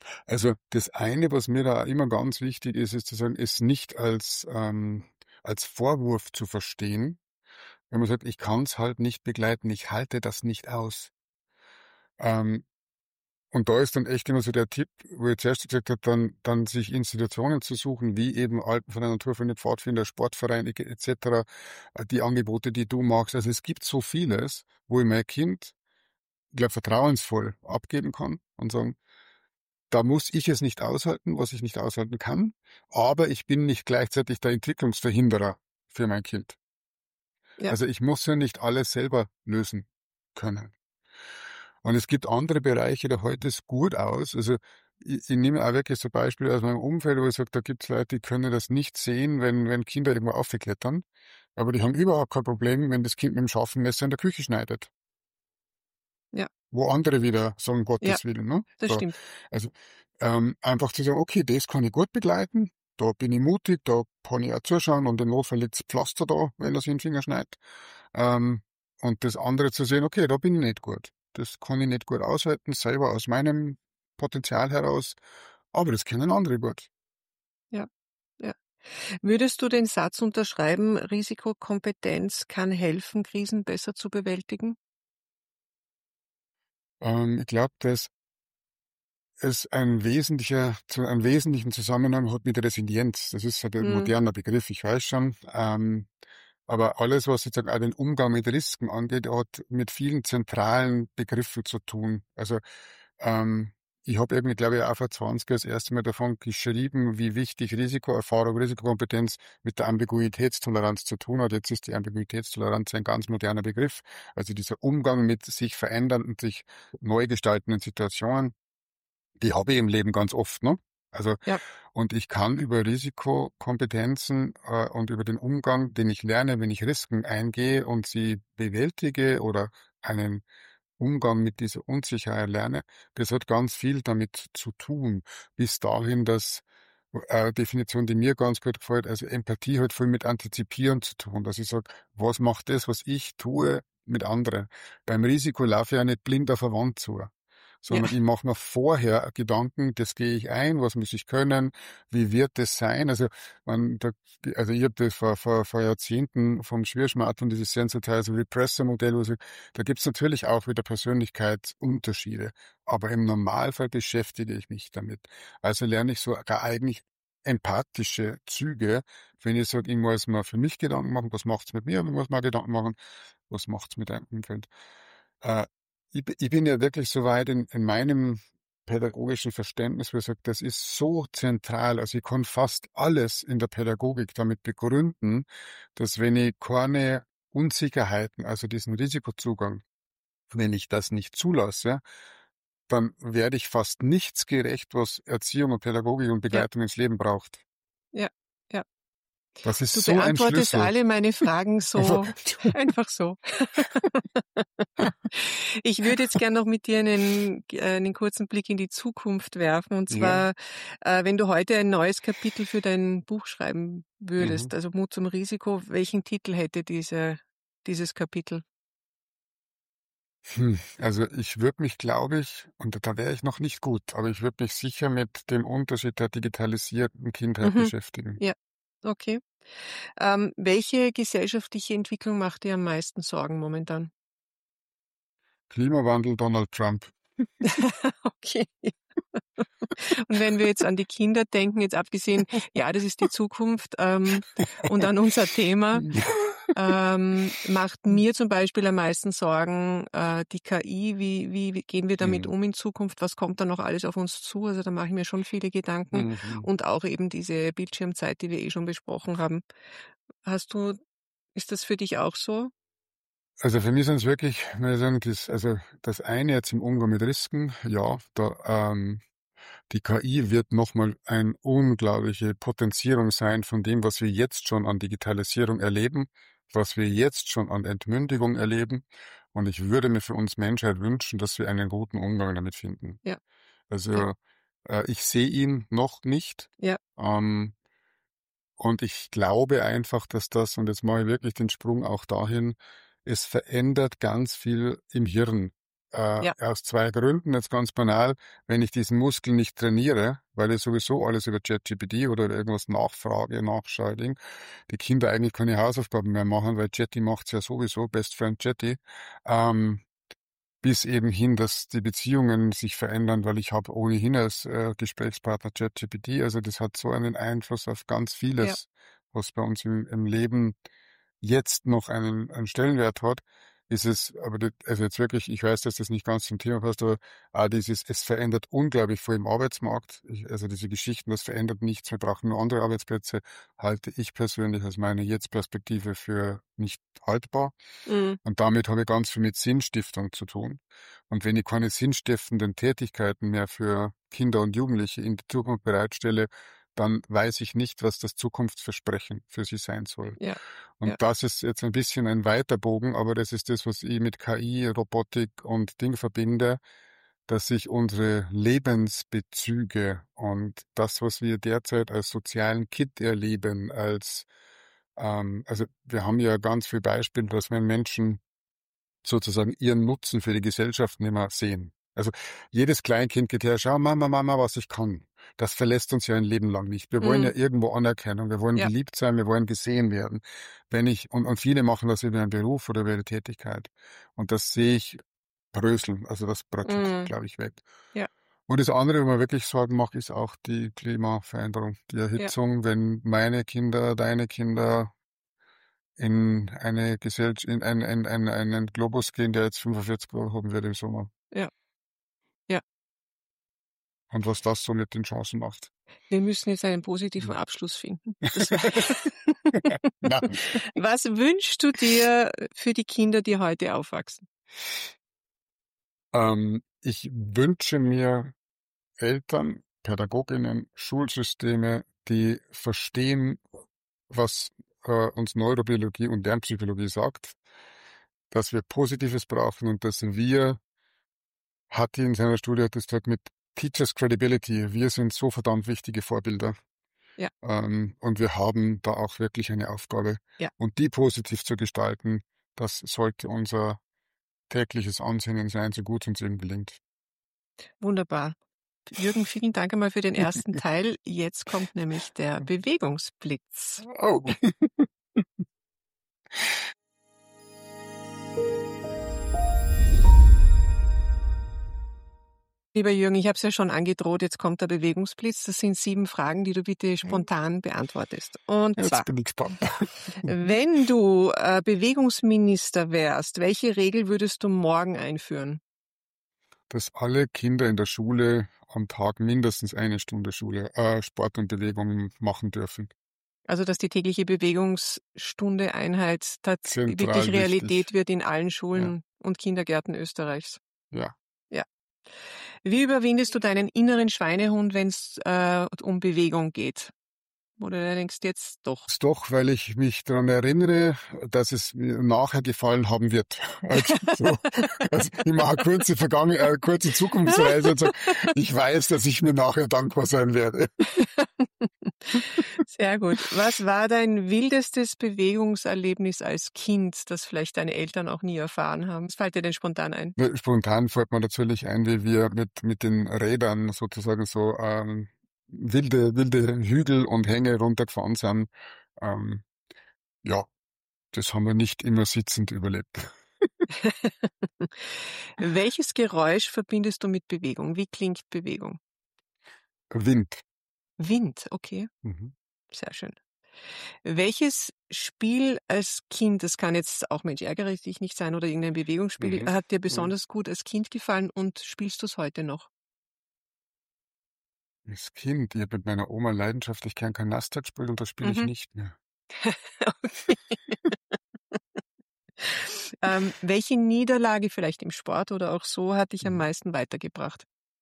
Also das eine, was mir da immer ganz wichtig ist, ist zu sagen, es nicht als Vorwurf zu verstehen, wenn man sagt, ich kann es halt nicht begleiten, ich halte das nicht aus. Ähm, und da ist dann echt immer so der Tipp, wo ich zuerst gesagt habe, dann sich Institutionen zu suchen, wie eben Alpenverein, Naturvereine, Pfadfinder, Sportvereine etc., die Angebote, die du magst. Also es gibt so vieles, wo ich mein Kind, ich glaube, vertrauensvoll abgeben kann und sagen, da muss ich es nicht aushalten, was ich nicht aushalten kann, aber ich bin nicht gleichzeitig der Entwicklungsverhinderer für mein Kind. Ja, Also ich muss ja nicht alles selber lösen können. Und es gibt andere Bereiche, da hält es gut aus. Also ich nehme auch wirklich so Beispiele aus meinem Umfeld, wo ich sage, da gibt es Leute, die können das nicht sehen, wenn Kinder irgendwo aufklettern. Aber die haben überhaupt kein Problem, wenn das Kind mit dem scharfen Messer in der Küche schneidet. ja, Wo andere wieder sagen, ja, Gottes Willen. Ne? das So, stimmt. also einfach zu sagen, okay, das kann ich gut begleiten, da bin ich mutig, da kann ich auch zuschauen und im Notfall liegt das Pflaster da, wenn er sich in den Finger schneidet. Ähm, und das andere zu sehen, okay, da bin ich nicht gut. Das kann ich nicht gut aushalten, selber aus meinem Potenzial heraus, aber das können andere gut. Ja, ja. Würdest du den Satz unterschreiben, Risikokompetenz kann helfen, Krisen besser zu bewältigen? Ich glaube, dass es einen wesentlichen Zusammenhang hat mit Resilienz. Das ist halt ein Mhm. moderner Begriff, ich weiß schon. Aber alles, was sozusagen auch den Umgang mit Risiken angeht, hat mit vielen zentralen Begriffen zu tun. Also ähm, ich habe irgendwie, glaube ich, auch vor 20 Jahren das erste Mal davon geschrieben, wie wichtig Risikoerfahrung, Risikokompetenz mit der Ambiguitätstoleranz zu tun hat. Jetzt ist die Ambiguitätstoleranz ein ganz moderner Begriff. Also dieser Umgang mit sich verändernden, sich neu gestaltenden Situationen, die habe ich im Leben ganz oft, ne? Also, Ja, und ich kann über Risikokompetenzen und über den Umgang, den ich lerne, wenn ich Risiken eingehe und sie bewältige oder einen Umgang mit dieser Unsicherheit lerne, das hat ganz viel damit zu tun. Bis dahin, dass Definition, die mir ganz gut gefällt, also Empathie hat viel mit Antizipieren zu tun, dass ich sage, was macht das, was ich tue, mit anderen? Beim Risiko laufe ich ja nicht blind auf eine Wand zu, ja, sondern ich mache mir vorher Gedanken, das gehe ich ein, was muss ich können, wie wird das sein? Also, also ich habe das vor Jahrzehnten vom Schwierschmarton, dieses Sensitize Repressor Modell, wo ich sag, da gibt's natürlich auch wieder Persönlichkeitsunterschiede, aber im Normalfall beschäftige ich mich damit. Also lerne ich sogar eigentlich empathische Züge, wenn ich sage, ich muss mal für mich Gedanken machen, was macht's mit mir, ich muss mal Gedanken machen, was macht's mit deinem Umfeld. Äh, ich bin ja wirklich so weit in meinem pädagogischen Verständnis, wo ich sage, das ist so zentral. Also ich kann fast alles in der Pädagogik damit begründen, dass wenn ich keine Unsicherheiten, also diesen Risikozugang, wenn ich das nicht zulasse, dann werde ich fast nichts gerecht, was Erziehung und Pädagogik und ja, Begleitung ins Leben braucht. ja, ja. Das Du ist so ein beantwortest Schlüssel. alle meine Fragen Einfach, so einfach so. Ich würde jetzt gern noch mit dir einen kurzen Blick in die Zukunft werfen. Und ja. zwar, wenn du heute ein neues Kapitel für dein Buch schreiben Mhm. würdest, also Mut zum Risiko, welchen Titel hätte dieses Kapitel? Also ich würde mich, glaube ich, und da wäre ich noch nicht gut, aber ich würde mich sicher mit dem Unterschied der digitalisierten Kindheit Mhm. beschäftigen. Ja, okay. Welche gesellschaftliche Entwicklung macht dir am meisten Sorgen momentan? Klimawandel, Donald Trump. Okay. Und wenn wir jetzt an die Kinder denken, jetzt abgesehen, ja, das ist die Zukunft, und an unser Thema, macht mir zum Beispiel am meisten Sorgen, die KI. Wie gehen wir damit Mhm. um in Zukunft? Was kommt da noch alles auf uns zu? Also da mache ich mir schon viele Gedanken Mhm. und auch eben diese Bildschirmzeit, die wir schon besprochen haben. Hast du Ist das für dich auch so? Also für mich sind es wirklich, muss ich sagen, also das eine jetzt im Umgang mit Risiken, ja, die KI wird nochmal eine unglaubliche Potenzierung sein von dem, was wir jetzt schon an Digitalisierung erleben, was wir jetzt schon an Entmündigung erleben. Und ich würde mir für uns Menschheit wünschen, dass wir einen guten Umgang damit finden. Ja, ja, Also ich sehe ihn noch nicht. ja, Ähm, und ich glaube einfach, dass das, und jetzt mache ich wirklich den Sprung auch dahin, es verändert ganz viel im Hirn. Ja, Aus zwei Gründen, jetzt ganz banal. Wenn ich diesen Muskel nicht trainiere, weil ich sowieso alles über ChatGPT oder irgendwas nachfrage, nachschaue, die Kinder eigentlich keine Hausaufgaben mehr machen, weil Chatty macht's ja sowieso, Best Friend Chatty, ähm, bis eben hin, dass die Beziehungen sich verändern, weil ich habe ohnehin als Gesprächspartner ChatGPT, also das hat so einen Einfluss auf ganz ja, vieles, was bei uns im Leben jetzt noch einen Stellenwert hat, ist es, aber also jetzt wirklich, ich weiß, dass das nicht ganz zum Thema passt, aber es verändert unglaublich viel im Arbeitsmarkt. Also diese Geschichten, das verändert nichts, wir brauchen nur andere Arbeitsplätze, halte ich persönlich aus meiner Jetzt-Perspektive für nicht haltbar. mm, Und damit habe ich ganz viel mit Sinnstiftung zu tun. Und wenn ich keine sinnstiftenden Tätigkeiten mehr für Kinder und Jugendliche in die Zukunft bereitstelle, dann weiß ich nicht, was das Zukunftsversprechen für sie sein soll. ja, Und ja, das ist jetzt ein bisschen ein weiter Bogen, aber das ist das, was ich mit KI, Robotik und Ding verbinde, dass sich unsere Lebensbezüge und das, was wir derzeit als sozialen Kit erleben, also wir haben ja ganz viel Beispiele, dass wenn Menschen sozusagen ihren Nutzen für die Gesellschaft nicht mehr sehen. Also jedes Kleinkind geht her, schau Mama, Mama, was ich kann. Das verlässt uns ja ein Leben lang nicht. Wir wollen ja mm, irgendwo Anerkennung, wir wollen ja, geliebt sein, wir wollen gesehen werden. Und viele machen das über einen Beruf oder über eine Tätigkeit. Und das sehe ich bröseln, also das bröckelt, mm, glaube ich, weg. ja, Und das andere, wo man wirklich Sorgen macht, ist auch die Klimaveränderung, die ja. Erhitzung, wenn meine Kinder, deine Kinder in eine Gesellschaft, in einen Globus gehen, der jetzt 45 Grad haben wird im Sommer. Ja, ja. Und was das so mit den Chancen macht. Wir müssen jetzt einen positiven Hm. Abschluss finden. Das war Nein. Was wünschst du dir für die Kinder, die heute aufwachsen? Ich wünsche mir Eltern, Pädagoginnen, Schulsysteme, die verstehen, was uns Neurobiologie und Lernpsychologie sagt, dass wir Positives brauchen und dass wir, Hattie in seiner Studie hat es gesagt, mit Teachers Credibility, wir sind so verdammt wichtige Vorbilder. Ja, Und wir haben da auch wirklich eine Aufgabe. ja, Und die positiv zu gestalten, das sollte unser tägliches Ansinnen sein, so gut uns eben gelingt. wunderbar. Jürgen, vielen Dank einmal für den ersten Teil. Jetzt kommt nämlich der Bewegungsblitz. Oh. Lieber Jürgen, ich habe es ja schon angedroht, jetzt kommt der Bewegungsblitz. Das sind 7 Fragen, die du bitte spontan beantwortest. Und Jetzt zwar, bin ich gespannt. wenn du Bewegungsminister wärst, welche Regel würdest du morgen einführen? Dass alle Kinder in der Schule am Tag mindestens eine Stunde Sport und Bewegung machen dürfen. Also, dass die tägliche Bewegungsstunde Einheit wirklich Zentral wichtig. Realität wird in allen Ja, Schulen und Kindergärten Österreichs. ja. Ja. Wie überwindest du deinen inneren Schweinehund, wenn es um Bewegung geht? Wo du dir denkst, jetzt doch. Ist doch, weil ich mich daran erinnere, dass es mir nachher gefallen haben wird. Also ich mache eine kurze Zukunftsreise und sage, ich weiß, dass ich mir nachher dankbar sein werde. Sehr gut. Was war dein wildestes Bewegungserlebnis als Kind, das vielleicht deine Eltern auch nie erfahren haben? Was fällt dir denn spontan ein? Spontan fällt mir natürlich ein, wie wir mit den Rädern sozusagen so wilde Hügel und Hänge runtergefahren sind. Ähm, ja, das haben wir nicht immer sitzend überlebt. Welches Geräusch verbindest du mit Bewegung? Wie klingt Bewegung? Wind. Wind, okay, Mhm. sehr schön. Welches Spiel als Kind, das kann jetzt auch Mensch ärgere dich nicht sein oder irgendein Bewegungsspiel, Mhm. hat dir Mhm. besonders gut als Kind gefallen und spielst du es heute noch? Als Kind, ich habe mit meiner Oma leidenschaftlich gern Kanaster gespielt und das spiele ich Mhm. nicht mehr. Welche Niederlage vielleicht im Sport oder auch so hat dich am Mhm. meisten weitergebracht?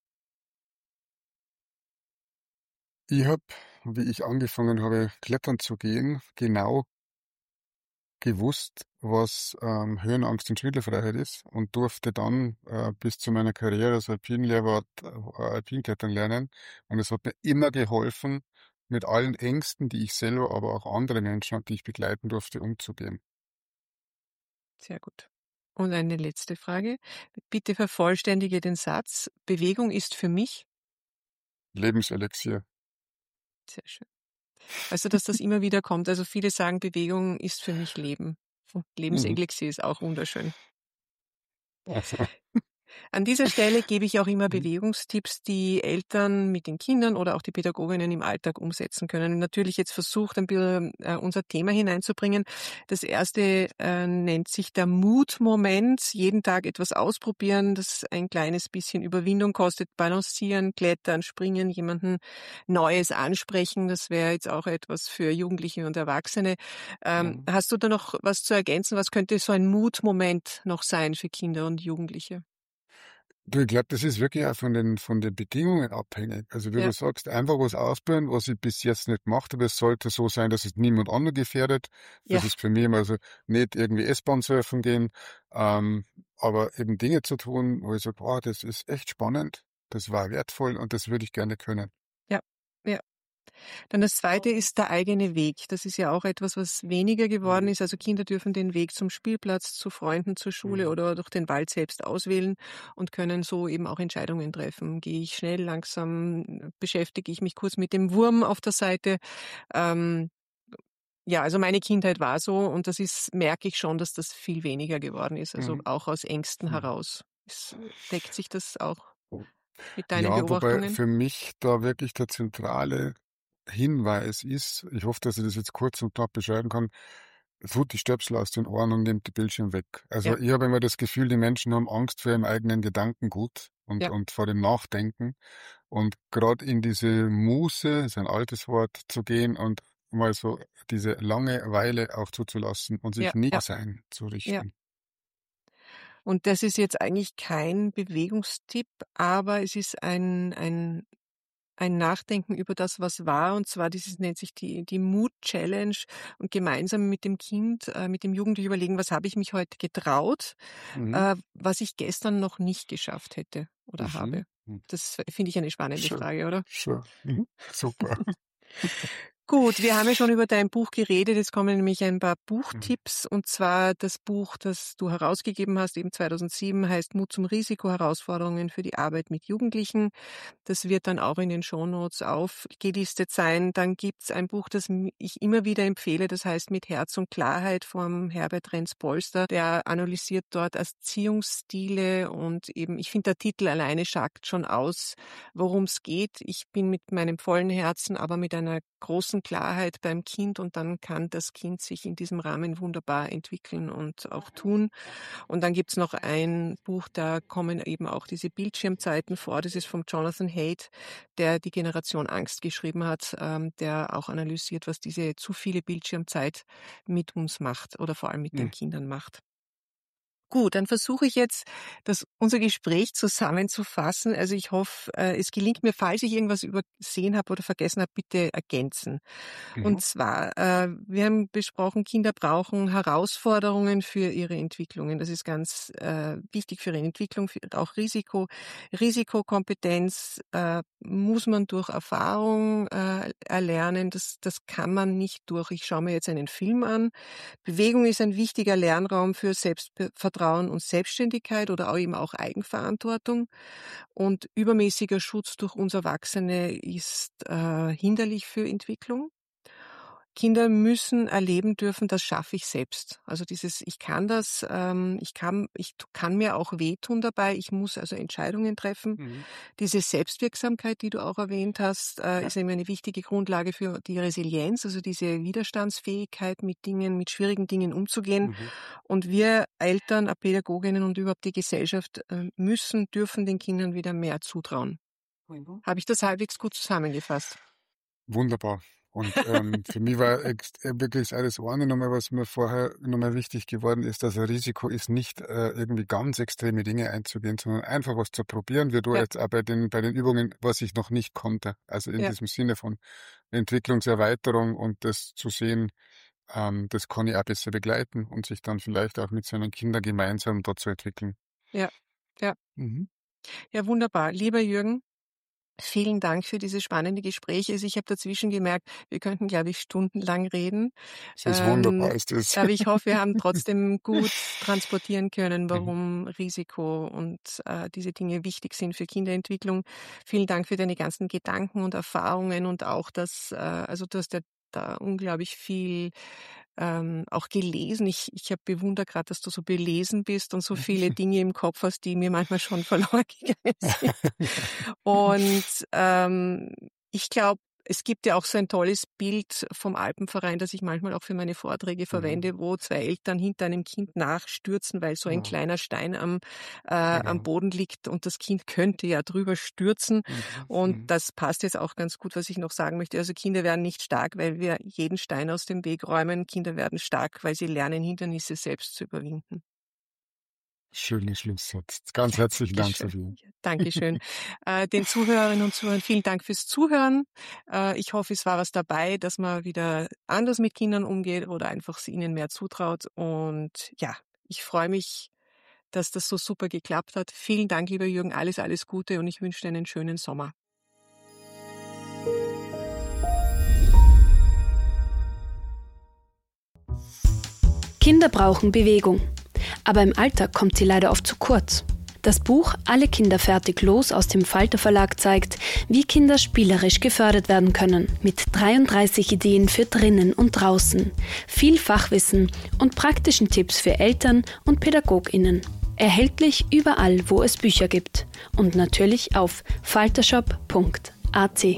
Ich habe, wie ich angefangen habe, klettern zu gehen, genau gewusst, was Höhenangst und Schwindelfreiheit ist und durfte dann bis zu meiner Karriere als Alpinlehrer Alpinklettern lernen. Und es hat mir immer geholfen, mit allen Ängsten, die ich selber, aber auch andere Menschen, die ich begleiten durfte, umzugehen. Sehr gut. Und eine letzte Frage. Bitte vervollständige den Satz. Bewegung ist für mich Lebenselixier. sehr schön. Also, dass das immer wieder kommt. Also, viele sagen, Bewegung ist für mich Leben. Und Mhm. Lebenselixier ist auch wunderschön. Also, An dieser Stelle gebe ich auch immer mhm. Bewegungstipps, die Eltern mit den Kindern oder auch die Pädagoginnen im Alltag umsetzen können. Natürlich jetzt versucht, ein bisschen unser Thema hineinzubringen. Das erste nennt sich der Mutmoment. Jeden Tag etwas ausprobieren, das ein kleines bisschen Überwindung kostet. Balancieren, klettern, springen, jemanden Neues ansprechen. Das wäre jetzt auch etwas für Jugendliche und Erwachsene. Mhm. Hast du da noch was zu ergänzen? Was könnte so ein Mutmoment noch sein für Kinder und Jugendliche? Du, ich glaube, das ist wirklich auch von den Bedingungen abhängig. Also wie Ja, du sagst, einfach was ausprobieren, was ich bis jetzt nicht gemacht habe. Es sollte so sein, dass es niemand anderen gefährdet. Das ja, ist für mich immer also nicht irgendwie S-Bahn surfen gehen, ähm, aber eben Dinge zu tun, wo ich sage, wow, das ist echt spannend, das war wertvoll und das würde ich gerne können. ja, ja. Dann das Zweite ist der eigene Weg. Das ist ja auch etwas, was weniger geworden Mhm. ist. Also Kinder dürfen den Weg zum Spielplatz, zu Freunden, zur Schule Mhm. oder durch den Wald selbst auswählen und können so eben auch Entscheidungen treffen. Gehe ich schnell, langsam, beschäftige ich mich kurz mit dem Wurm auf der Seite. Ähm, ja, also meine Kindheit war so und das ist, merke ich schon, dass das viel weniger geworden ist. Also Mhm. auch aus Ängsten Mhm. heraus. Deckt sich das auch mit deinen Ja, wobei Beobachtungen? für mich da wirklich der zentrale Hinweis ist, ich hoffe, dass ich das jetzt kurz und knapp beschreiben kann, tut die Stöpsel aus den Ohren und nimmt die Bildschirm weg. Ja, Also ich habe immer das Gefühl, die Menschen haben Angst vor ihrem eigenen Gedankengut und, ja, und vor dem Nachdenken. Und gerade in diese Muße, ist ein altes Wort, zu gehen und mal so diese Langeweile auch zuzulassen und ja, sich nicht ja, sein zu ja. richten. Und das ist jetzt eigentlich kein Bewegungstipp, aber es ist ein Nachdenken über das, was war. Und zwar dieses nennt sich die Mood-Challenge und gemeinsam mit dem Kind, mit dem Jugendlichen überlegen, was habe ich mich heute getraut, Mhm. was ich gestern noch nicht geschafft hätte oder habe. Mhm. Mhm. Das finde ich eine spannende Schön. Frage, oder? Schön. Mhm. Super. Gut, wir haben ja schon über dein Buch geredet. Jetzt kommen nämlich ein paar Mhm. Buchtipps. Und zwar das Buch, das du herausgegeben hast, eben 2007, heißt Mut zum Risiko, Herausforderungen für die Arbeit mit Jugendlichen. Das wird dann auch in den Shownotes aufgelistet sein. Dann gibt's ein Buch, das ich immer wieder empfehle, das heißt Mit Herz und Klarheit vom Herbert Renz-Polster. Der analysiert dort Erziehungsstile und eben, ich finde, der Titel alleine sagt schon aus, worum es geht. Ich bin mit meinem vollen Herzen, aber mit einer großen Klarheit beim Kind und dann kann das Kind sich in diesem Rahmen wunderbar entwickeln und auch tun. Und dann gibt's noch ein Buch, da kommen eben auch diese Bildschirmzeiten vor. Das ist vom Jonathan Haidt, der die Generation Angst geschrieben hat, der auch analysiert, was diese zu viele Bildschirmzeit mit uns macht oder vor allem mit den Mhm. Kindern macht. Gut, dann versuche ich jetzt, unser Gespräch zusammenzufassen. Also ich hoffe, es gelingt mir, falls ich irgendwas übersehen habe oder vergessen habe, bitte ergänzen. Und Mhm. zwar, wir haben besprochen, Kinder brauchen Herausforderungen für ihre Entwicklungen. Das ist ganz wichtig für ihre Entwicklung, für auch Risikokompetenz muss man durch Erfahrung erlernen. Das kann man nicht durch, ich schaue mir jetzt einen Film an. Bewegung ist ein wichtiger Lernraum für Selbstvertrauen und Selbstständigkeit oder auch eben auch Eigenverantwortung. Und übermäßiger Schutz durch uns Erwachsene ist hinderlich für Entwicklung. Kinder müssen erleben dürfen, das schaffe ich selbst. Also dieses, ich kann das, ich kann mir auch wehtun dabei, ich muss also Entscheidungen treffen. Mhm. Diese Selbstwirksamkeit, die du auch erwähnt hast, Ja. ist eben eine wichtige Grundlage für die Resilienz, also diese Widerstandsfähigkeit, mit Dingen, mit schwierigen Dingen umzugehen. Mhm. Und wir Eltern, Pädagoginnen und überhaupt die Gesellschaft dürfen den Kindern wieder mehr zutrauen. Mhm. Habe ich das halbwegs gut zusammengefasst? Wunderbar. Und für mich war wirklich alles eine nochmal, was mir vorher nochmal wichtig geworden ist, dass ein Risiko ist, nicht irgendwie ganz extreme Dinge einzugehen, sondern einfach was zu probieren, wie du Ja, jetzt auch bei den Übungen, was ich noch nicht konnte. Also in ja. diesem Sinne von Entwicklungserweiterung und das zu sehen, das kann ich auch besser begleiten und sich dann vielleicht auch mit seinen Kindern gemeinsam dort zu entwickeln. Ja, ja. Mhm. Ja, wunderbar. Lieber Jürgen, Vielen Dank für dieses spannende Gespräch. Also ich habe dazwischen gemerkt, wir könnten, glaube ich, stundenlang reden. Es ist wunderbar, ist es. Aber ich hoffe, wir haben trotzdem gut transportieren können, Mhm. warum Risiko und diese Dinge wichtig sind für Kinderentwicklung. Vielen Dank für deine ganzen Gedanken und Erfahrungen und auch also du hast ja da unglaublich viel auch gelesen. Ich habe bewundert gerade, dass du so belesen bist und so viele Dinge im Kopf hast, die mir manchmal schon verloren gegangen sind. Und ich glaube, es gibt ja auch so ein tolles Bild vom Alpenverein, das ich manchmal auch für meine Vorträge Mhm. verwende, wo zwei Eltern hinter einem Kind nachstürzen, weil so ein Ja, kleiner Stein am genau. Boden liegt und das Kind könnte ja drüber stürzen. Mhm. Und Mhm. das passt jetzt auch ganz gut, was ich noch sagen möchte. Also Kinder werden nicht stark, weil wir jeden Stein aus dem Weg räumen. Kinder werden stark, weil sie lernen, Hindernisse selbst zu überwinden. Schöner Schlusssatz. Ganz herzlichen Dank, Dankeschön. Sophie. Ja, Dankeschön. Den Zuhörerinnen und Zuhörern vielen Dank fürs Zuhören. Ich hoffe, es war was dabei, dass man wieder anders mit Kindern umgeht oder einfach ihnen mehr zutraut. Und ja, ich freue mich, dass das so super geklappt hat. Vielen Dank, lieber Jürgen. Alles, alles Gute und ich wünsche dir einen schönen Sommer. Kinder brauchen Bewegung, aber im Alltag kommt sie leider oft zu kurz. Das Buch Alle Kinder fertig los aus dem Falter Verlag zeigt, wie Kinder spielerisch gefördert werden können, mit 33 Ideen für drinnen und draußen, viel Fachwissen und praktischen Tipps für Eltern und PädagogInnen. Erhältlich überall, wo es Bücher gibt und natürlich auf faltershop.at.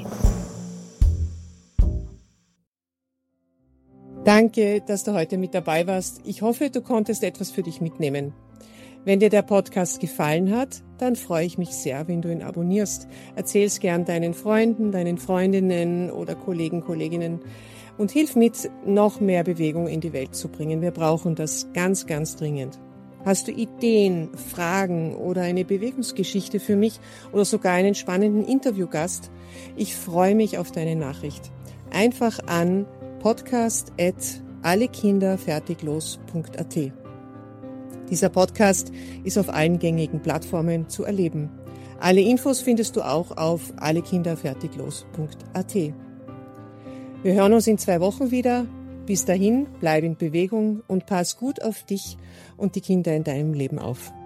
Danke, dass du heute mit dabei warst. Ich hoffe, du konntest etwas für dich mitnehmen. Wenn dir der Podcast gefallen hat, dann freue ich mich sehr, wenn du ihn abonnierst. Erzähl's gern deinen Freunden, deinen Freundinnen oder Kollegen, Kolleginnen und hilf mit, noch mehr Bewegung in die Welt zu bringen. Wir brauchen das ganz, ganz dringend. Hast du Ideen, Fragen oder eine Bewegungsgeschichte für mich oder sogar einen spannenden Interviewgast? Ich freue mich auf deine Nachricht. Einfach an podcast@allekinderfertiglos.at. Dieser Podcast ist auf allen gängigen Plattformen zu erleben. Alle Infos findest du auch auf allekinderfertiglos.at. Wir hören uns in 2 Wochen wieder. Bis dahin, bleib in Bewegung und pass gut auf dich und die Kinder in deinem Leben auf.